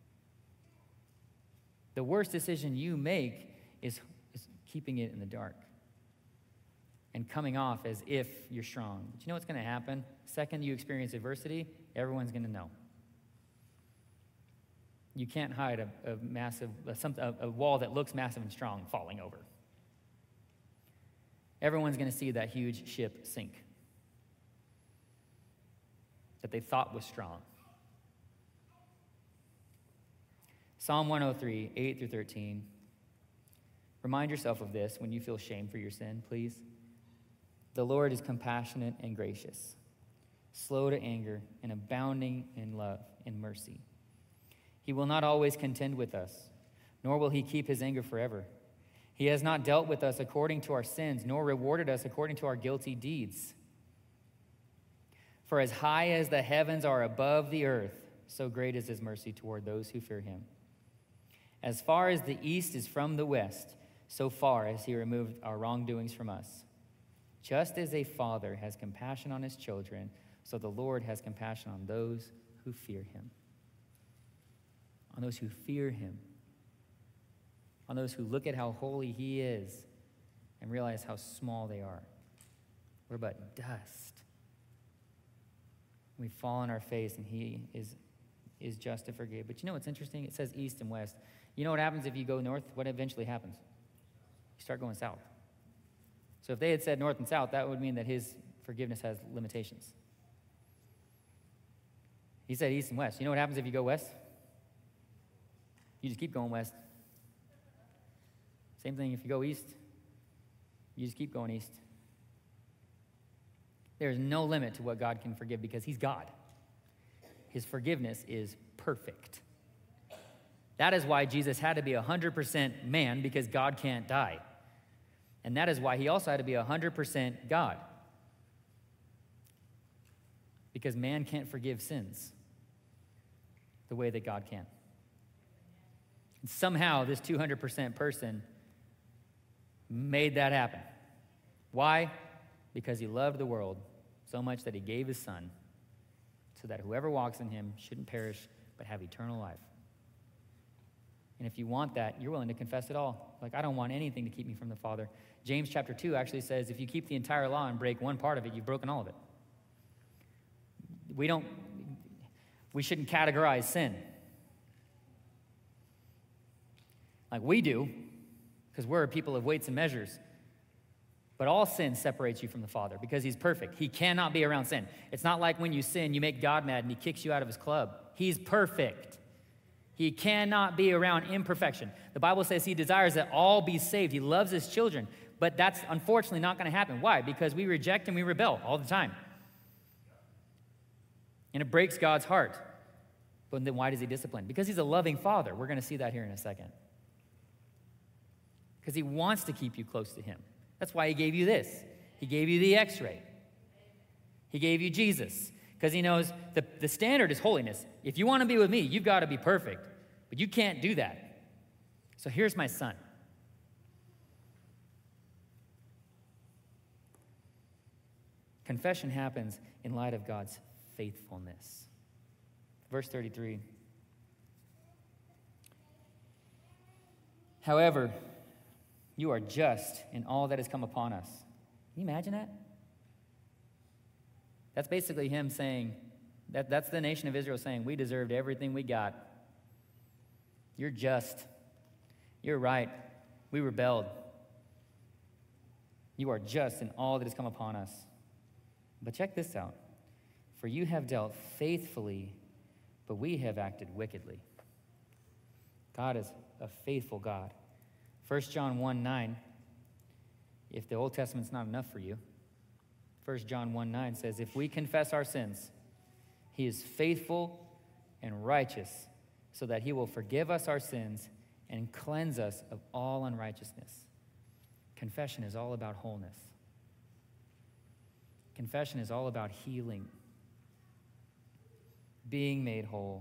The worst decision you make is, is keeping it in the dark and coming off as if you're strong. But you know what's going to happen? Second you experience adversity, everyone's going to know. You can't hide a, a massive, a, some, a, a wall that looks massive and strong falling over. Everyone's going to see that huge ship sink that they thought was strong. Psalm one oh three, eight through thirteen. Remind yourself of this when you feel shame for your sin, please. The Lord is compassionate and gracious, slow to anger, and abounding in love and mercy. He will not always contend with us, nor will he keep his anger forever. He has not dealt with us according to our sins, nor rewarded us according to our guilty deeds. For as high as the heavens are above the earth, so great is his mercy toward those who fear him. As far as the east is from the west, so far has he removed our wrongdoings from us. Just as a father has compassion on his children, so the Lord has compassion on those who fear him. On those who fear him. On those who look at how holy he is and realize how small they are. We're but dust. We fall on our face, and he is, is just to forgive. But you know what's interesting? It says east and west. You know what happens if you go north? What eventually happens? You start going south. So if they had said north and south, that would mean that his forgiveness has limitations. He said east and west. You know what happens if you go west? You just keep going west. Same thing if you go east. You just keep going east. There is no limit to what God can forgive because he's God. His forgiveness is perfect. That is why Jesus had to be one hundred percent man, because God can't die. And that is why he also had to be one hundred percent God, because man can't forgive sins the way that God can. And somehow this two hundred percent person made that happen. Why? Because he loved the world so much that he gave his son so that whoever walks in him shouldn't perish but have eternal life. And if you want that, you're willing to confess it all. Like, I don't want anything to keep me from the Father. James chapter two actually says if you keep the entire law and break one part of it, you've broken all of it. We don't, we shouldn't categorize sin. Like we do, because we're a people of weights and measures. But all sin separates you from the Father because he's perfect. He cannot be around sin. It's not like when you sin, you make God mad and he kicks you out of his club. He's perfect. He cannot be around imperfection. The Bible says he desires that all be saved. He loves his children. But that's unfortunately not going to happen. Why? Because we reject and we rebel all the time. And it breaks God's heart. But then why does he discipline? Because he's a loving Father. We're going to see that here in a second. Because he wants to keep you close to him. That's why he gave you this. He gave you the x-ray. He gave you Jesus. Because he knows the, the standard is holiness. If you want to be with me, you've got to be perfect. But you can't do that. So here's my son. Confession happens in light of God's faithfulness. Verse thirty-three. However, you are just in all that has come upon us. Can you imagine that? That's basically him saying, that, that's the nation of Israel saying, we deserved everything we got. You're just. You're right. We rebelled. You are just in all that has come upon us. But check this out. For you have dealt faithfully, but we have acted wickedly. God is a faithful God. First John one nine, if the Old Testament's not enough for you, First John one nine says, if we confess our sins, he is faithful and righteous, so that he will forgive us our sins and cleanse us of all unrighteousness. Confession is all about wholeness. Confession is all about healing, being made whole.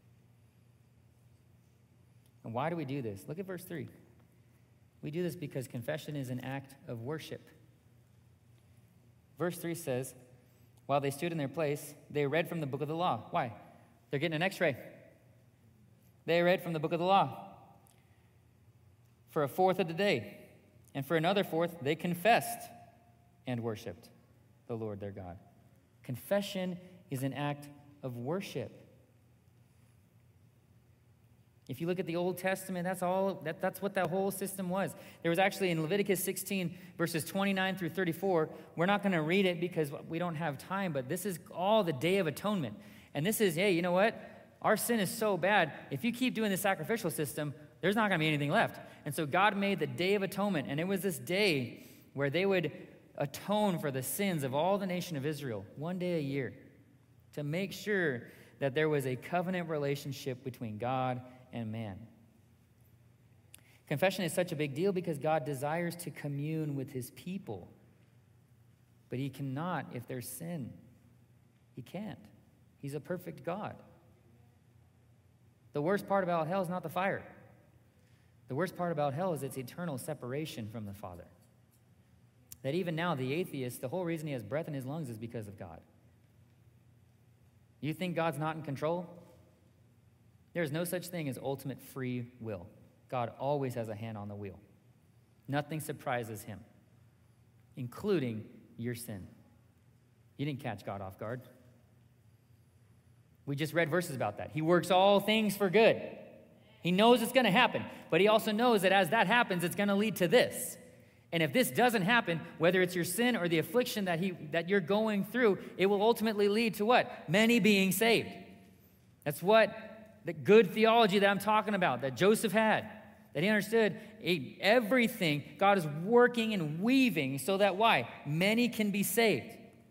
And why do we do this? Look at verse three. We do this because confession is an act of worship. Verse three says, while they stood in their place, they read from the book of the law. Why? They're getting an x-ray. They read from the book of the law for a fourth of the day. And for another fourth, they confessed and worshiped the Lord their God. Confession is an act of worship. If you look at the Old Testament, that's all. That, that's what that whole system was. There was actually in Leviticus sixteen, verses twenty-nine through thirty-four, we're not going to read it because we don't have time, but this is all the Day of Atonement. And this is, hey, you know what? Our sin is so bad. If you keep doing the sacrificial system, there's not going to be anything left. And so God made the Day of Atonement, and it was this day where they would atone for the sins of all the nation of Israel, one day a year, to make sure that there was a covenant relationship between God and man. Confession is such a big deal because God desires to commune with his people, but he cannot if there's sin. He can't. He's a perfect God. The worst part about hell is not the fire. The worst part about hell is its eternal separation from the Father. That even now, the atheist, the whole reason he has breath in his lungs is because of God. You think God's not in control? There's no such thing as ultimate free will. God always has a hand on the wheel. Nothing surprises him, including your sin. You didn't catch God off guard. We just read verses about that. He works all things for good. He knows it's going to happen, but he also knows that as that happens, it's going to lead to this. And if this doesn't happen, whether it's your sin or the affliction that he that you're going through, it will ultimately lead to what? Many being saved. That's what the good theology that I'm talking about, that Joseph had, that he understood everything God is working and weaving so that why? Many can be saved.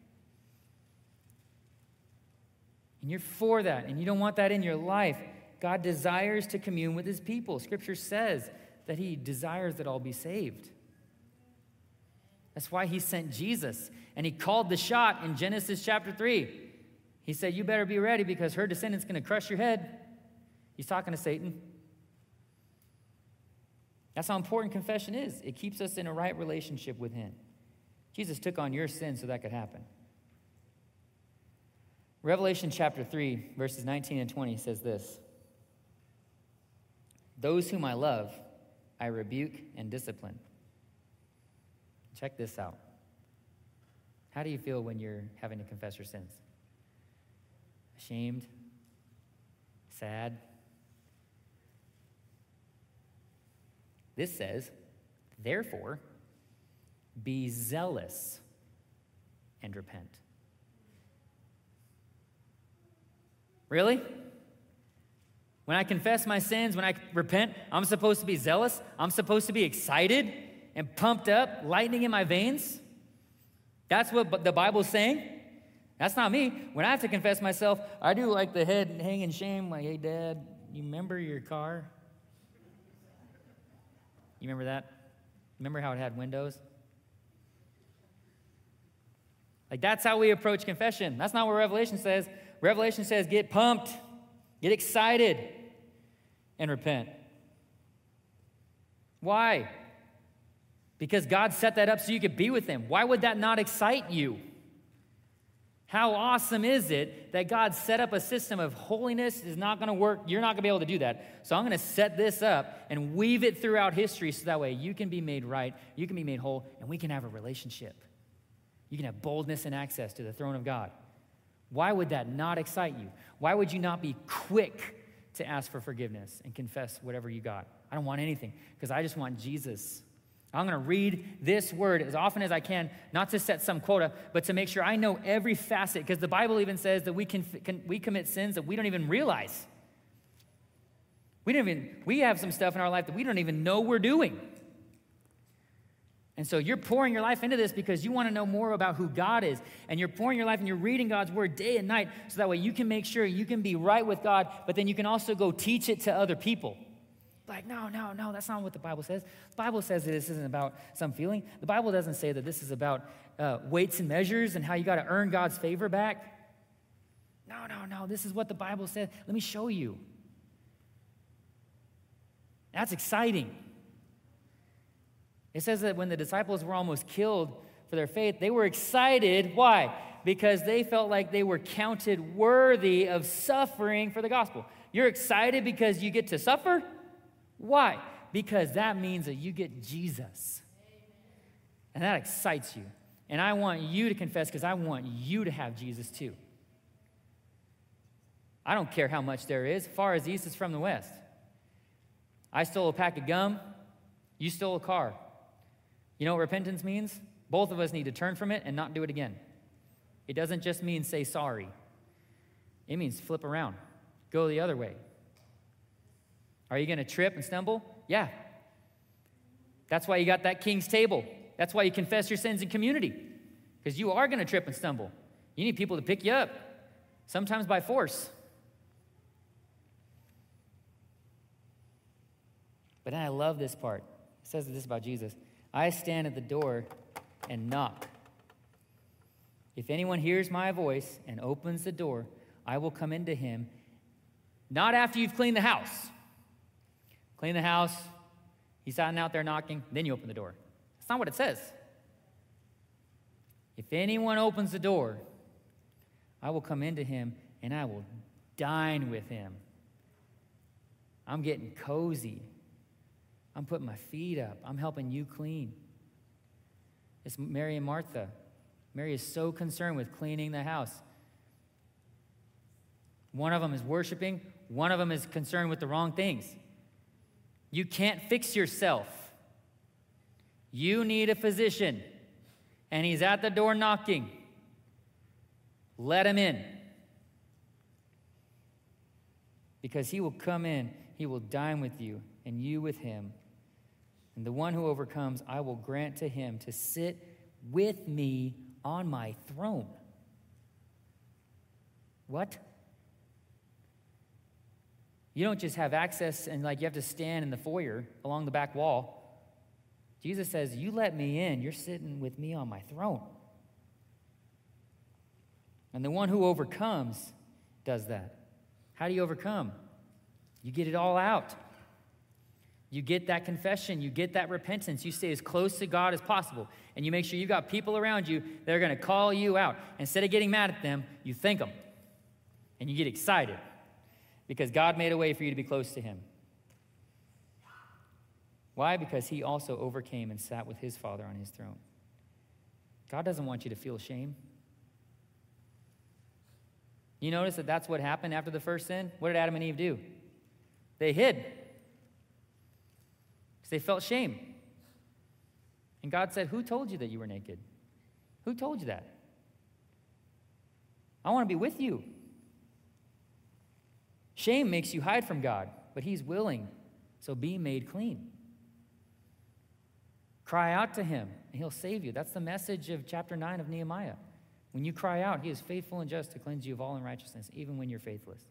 And you're for that, and you don't want that in your life. God desires to commune with his people. Scripture says that he desires that all be saved. That's why he sent Jesus, and he called the shot in Genesis chapter three. He said, you better be ready because her descendant's going to crush your head. He's talking to Satan. That's how important confession is. It keeps us in a right relationship with him. Jesus took on your sin so that could happen. Revelation chapter three, verses nineteen and twenty says this. Those whom I love, I rebuke and discipline. Check this out. How do you feel when you're having to confess your sins? Ashamed? Sad? This says, therefore, be zealous and repent. Really? When I confess my sins, when I repent, I'm supposed to be zealous? I'm supposed to be excited and pumped up, lightning in my veins? That's what the Bible's saying? That's not me. When I have to confess myself, I do like the head hang in shame, like, hey, Dad, you remember your car? You remember that? Remember how it had windows? Like, that's how we approach confession. That's not what Revelation says. Revelation says, get pumped, get excited, and repent. Why? Because God set that up so you could be with him. Why would that not excite you? How awesome is it that God set up a system of holiness is not going to work? You're not going to be able to do that. So I'm going to set this up and weave it throughout history so that way you can be made right, you can be made whole, and we can have a relationship. You can have boldness and access to the throne of God. Why would that not excite you? Why would you not be quick to ask for forgiveness and confess whatever you got? I don't want anything because I just want Jesus. I'm going to read this word as often as I can, not to set some quota, but to make sure I know every facet, because the Bible even says that we can, can we commit sins that we don't even realize. We don't even we have some stuff in our life that we don't even know we're doing. And so you're pouring your life into this because you want to know more about who God is, and you're pouring your life and you're reading God's word day and night, so that way you can make sure you can be right with God, but then you can also go teach it to other people. Like, no, no, no, that's not what the Bible says. The Bible says that this isn't about some feeling. The Bible doesn't say that this is about uh, weights and measures and how you got to earn God's favor back. No, no, no, this is what the Bible says. Let me show you. That's exciting. It says that when the disciples were almost killed for their faith, they were excited. Why? Because they felt like they were counted worthy of suffering for the gospel. You're excited because you get to suffer? Why? Because that means that you get Jesus. And that excites you. And I want you to confess because I want you to have Jesus too. I don't care how much there is. Far as the east is from the west. I stole a pack of gum. You stole a car. You know what repentance means? Both of us need to turn from it and not do it again. It doesn't just mean say sorry. It means flip around. Go the other way. Are you going to trip and stumble? Yeah. That's why you got that king's table. That's why you confess your sins in community. Because you are going to trip and stumble. You need people to pick you up. Sometimes by force. But then I love this part. It says this about Jesus. I stand at the door and knock. If anyone hears my voice and opens the door, I will come into him. Not after you've cleaned the house. Clean the house. He's sitting out there knocking. Then you open the door. That's not what it says. If anyone opens the door, I will come into him and I will dine with him. I'm getting cozy. I'm putting my feet up. I'm helping you clean. It's Mary and Martha. Mary is so concerned with cleaning the house. One of them is worshiping. One of them is concerned with the wrong things. You can't fix yourself. You need a physician. And he's at the door knocking. Let him in. Because he will come in. He will dine with you, and you with him. And the one who overcomes, I will grant to him to sit with me on my throne. What? You don't just have access and like you have to stand in the foyer along the back wall. Jesus says, you let me in, you're sitting with me on my throne. And the one who overcomes does that. How do you overcome? You get it all out. You get that confession. You get that repentance. You stay as close to God as possible. And you make sure you've got people around you that are going to call you out. Instead of getting mad at them, you thank them. And you get excited. Because God made a way for you to be close to him. Why? Because he also overcame and sat with his Father on his throne. God doesn't want you to feel shame. You notice that that's what happened after the first sin? What did Adam and Eve do? They hid. Because they felt shame. And God said, who told you that you were naked? Who told you that? I want to be with you. Shame makes you hide from God, but he's willing, so be made clean. Cry out to him, and he'll save you. That's the message of chapter nine of Nehemiah. When you cry out, he is faithful and just to cleanse you of all unrighteousness, even when you're faithless.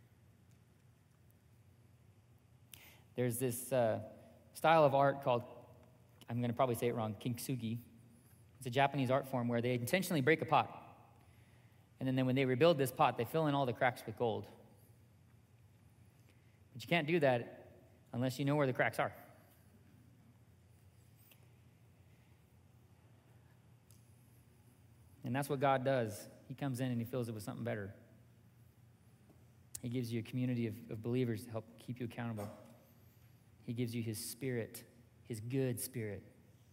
There's this uh, style of art called, I'm going to probably say it wrong, kintsugi. It's a Japanese art form where they intentionally break a pot. And then, then when they rebuild this pot, they fill in all the cracks with gold. But you can't do that unless you know where the cracks are. And that's what God does. He comes in and he fills it with something better. He gives you a community of, of believers to help keep you accountable. He gives you his spirit, his good spirit,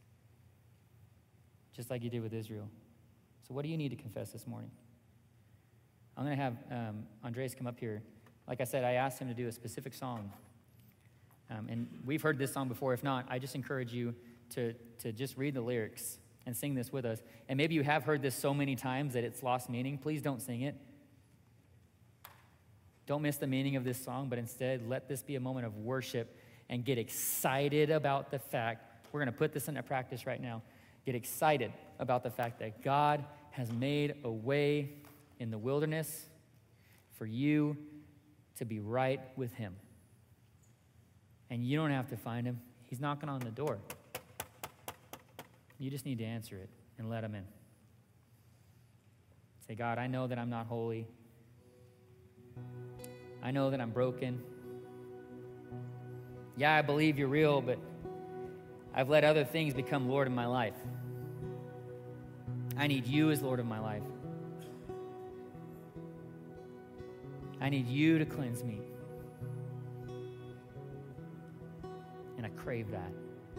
just like he did with Israel. So what do you need to confess this morning? I'm going to have um, Andres come up here. Like I said, I asked him to do a specific song Um, and we've heard this song before. If not, I just encourage you to, to just read the lyrics and sing this with us. And maybe you have heard this so many times that it's lost meaning. Please don't sing it. Don't miss the meaning of this song, but instead let this be a moment of worship and get excited about the fact, we're going to put this into practice right now, get excited about the fact that God has made a way in the wilderness for you to be right with him. And you don't have to find him. He's knocking on the door. You just need to answer it and let him in. Say, God, I know that I'm not holy. I know that I'm broken. Yeah, I believe you're real, but I've let other things become Lord in my life. I need you as Lord of my life. I need you to cleanse me. And I crave that.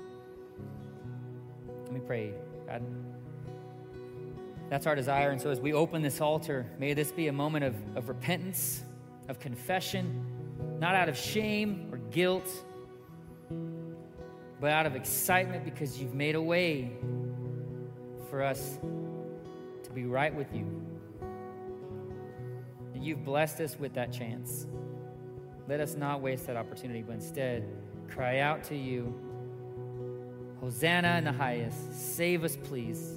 Let me pray, God. That's our desire. And so as we open this altar, may this be a moment of, of repentance, of confession, not out of shame or guilt, but out of excitement because you've made a way for us to be right with you. And you've blessed us with that chance. Let us not waste that opportunity, but instead cry out to you, Hosanna in the highest, save us please.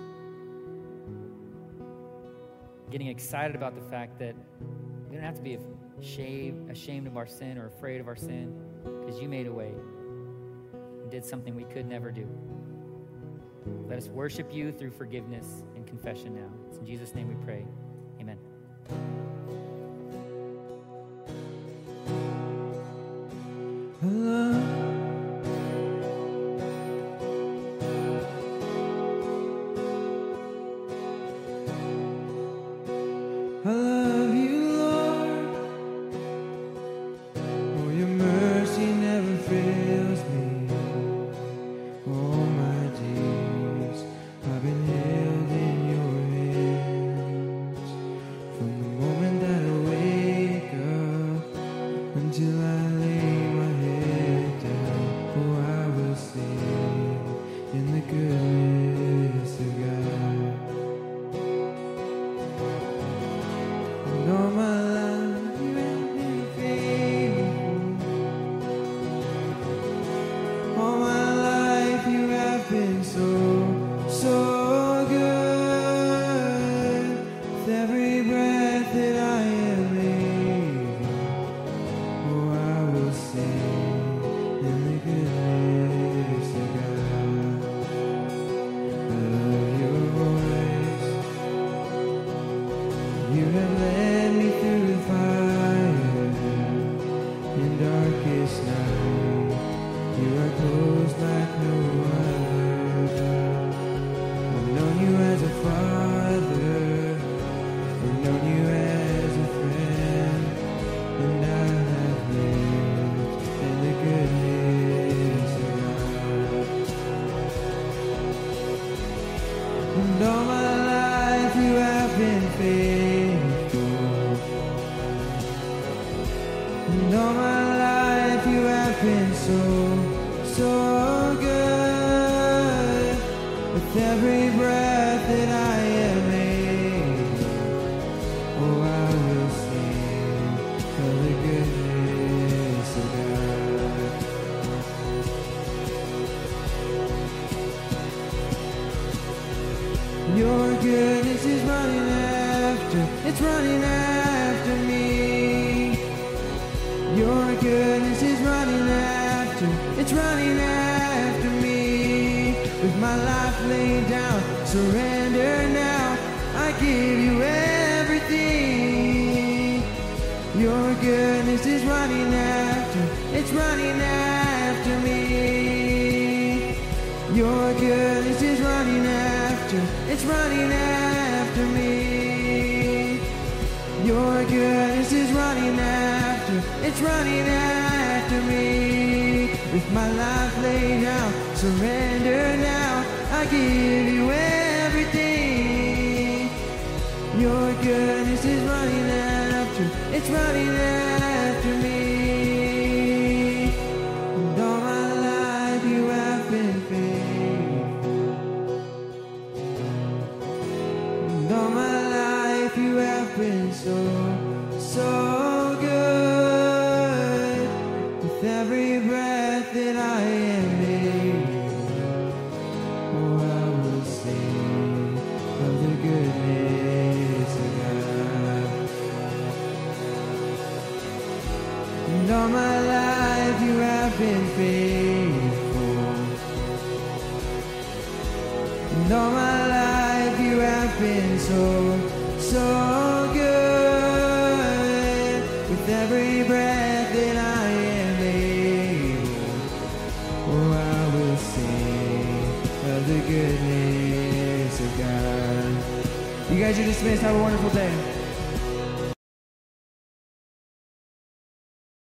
Getting excited about the fact that we don't have to be ashamed, ashamed of our sin or afraid of our sin because you made a way and did something we could never do. Let us worship you through forgiveness and confession now. It's in Jesus' name we pray. Amen. I love you, Lord. Oh, your mercy never fails me. All my days I've been held in your hands. From the moment that I wake up until I lay my head down, oh, I will sing in the goodness of God. And all my life you have been faithful. All my life you have been so, so good. With every breath that I am able, oh, I will sing in the goodness of God. I love your voice. You have led me through the fire in darkest night. You are close like no other. I've known you as a father. I've known you as a friend. And I have lived in the goodness of God. And all my life you have been faithful. And all my life you have been so, so good. With every breath that I am able, oh, I will sing of the goodness of God. Your goodness is running after, it's running after me. Your goodness is running after, it's running after me. With my life laid down, surrender now, I give you everything. Your goodness is running after, it's running after me. Your goodness is running after, it's running after me. Your goodness is running after, it's running after me. With my life laid down, surrender now, I give you everything. Your goodness is running after, it's running after me. And all my life you have been faithful. And all my life you have been so, so good. With every breath that I am able, oh, I will sing of the goodness of God. You guys are dismissed. Have a wonderful day.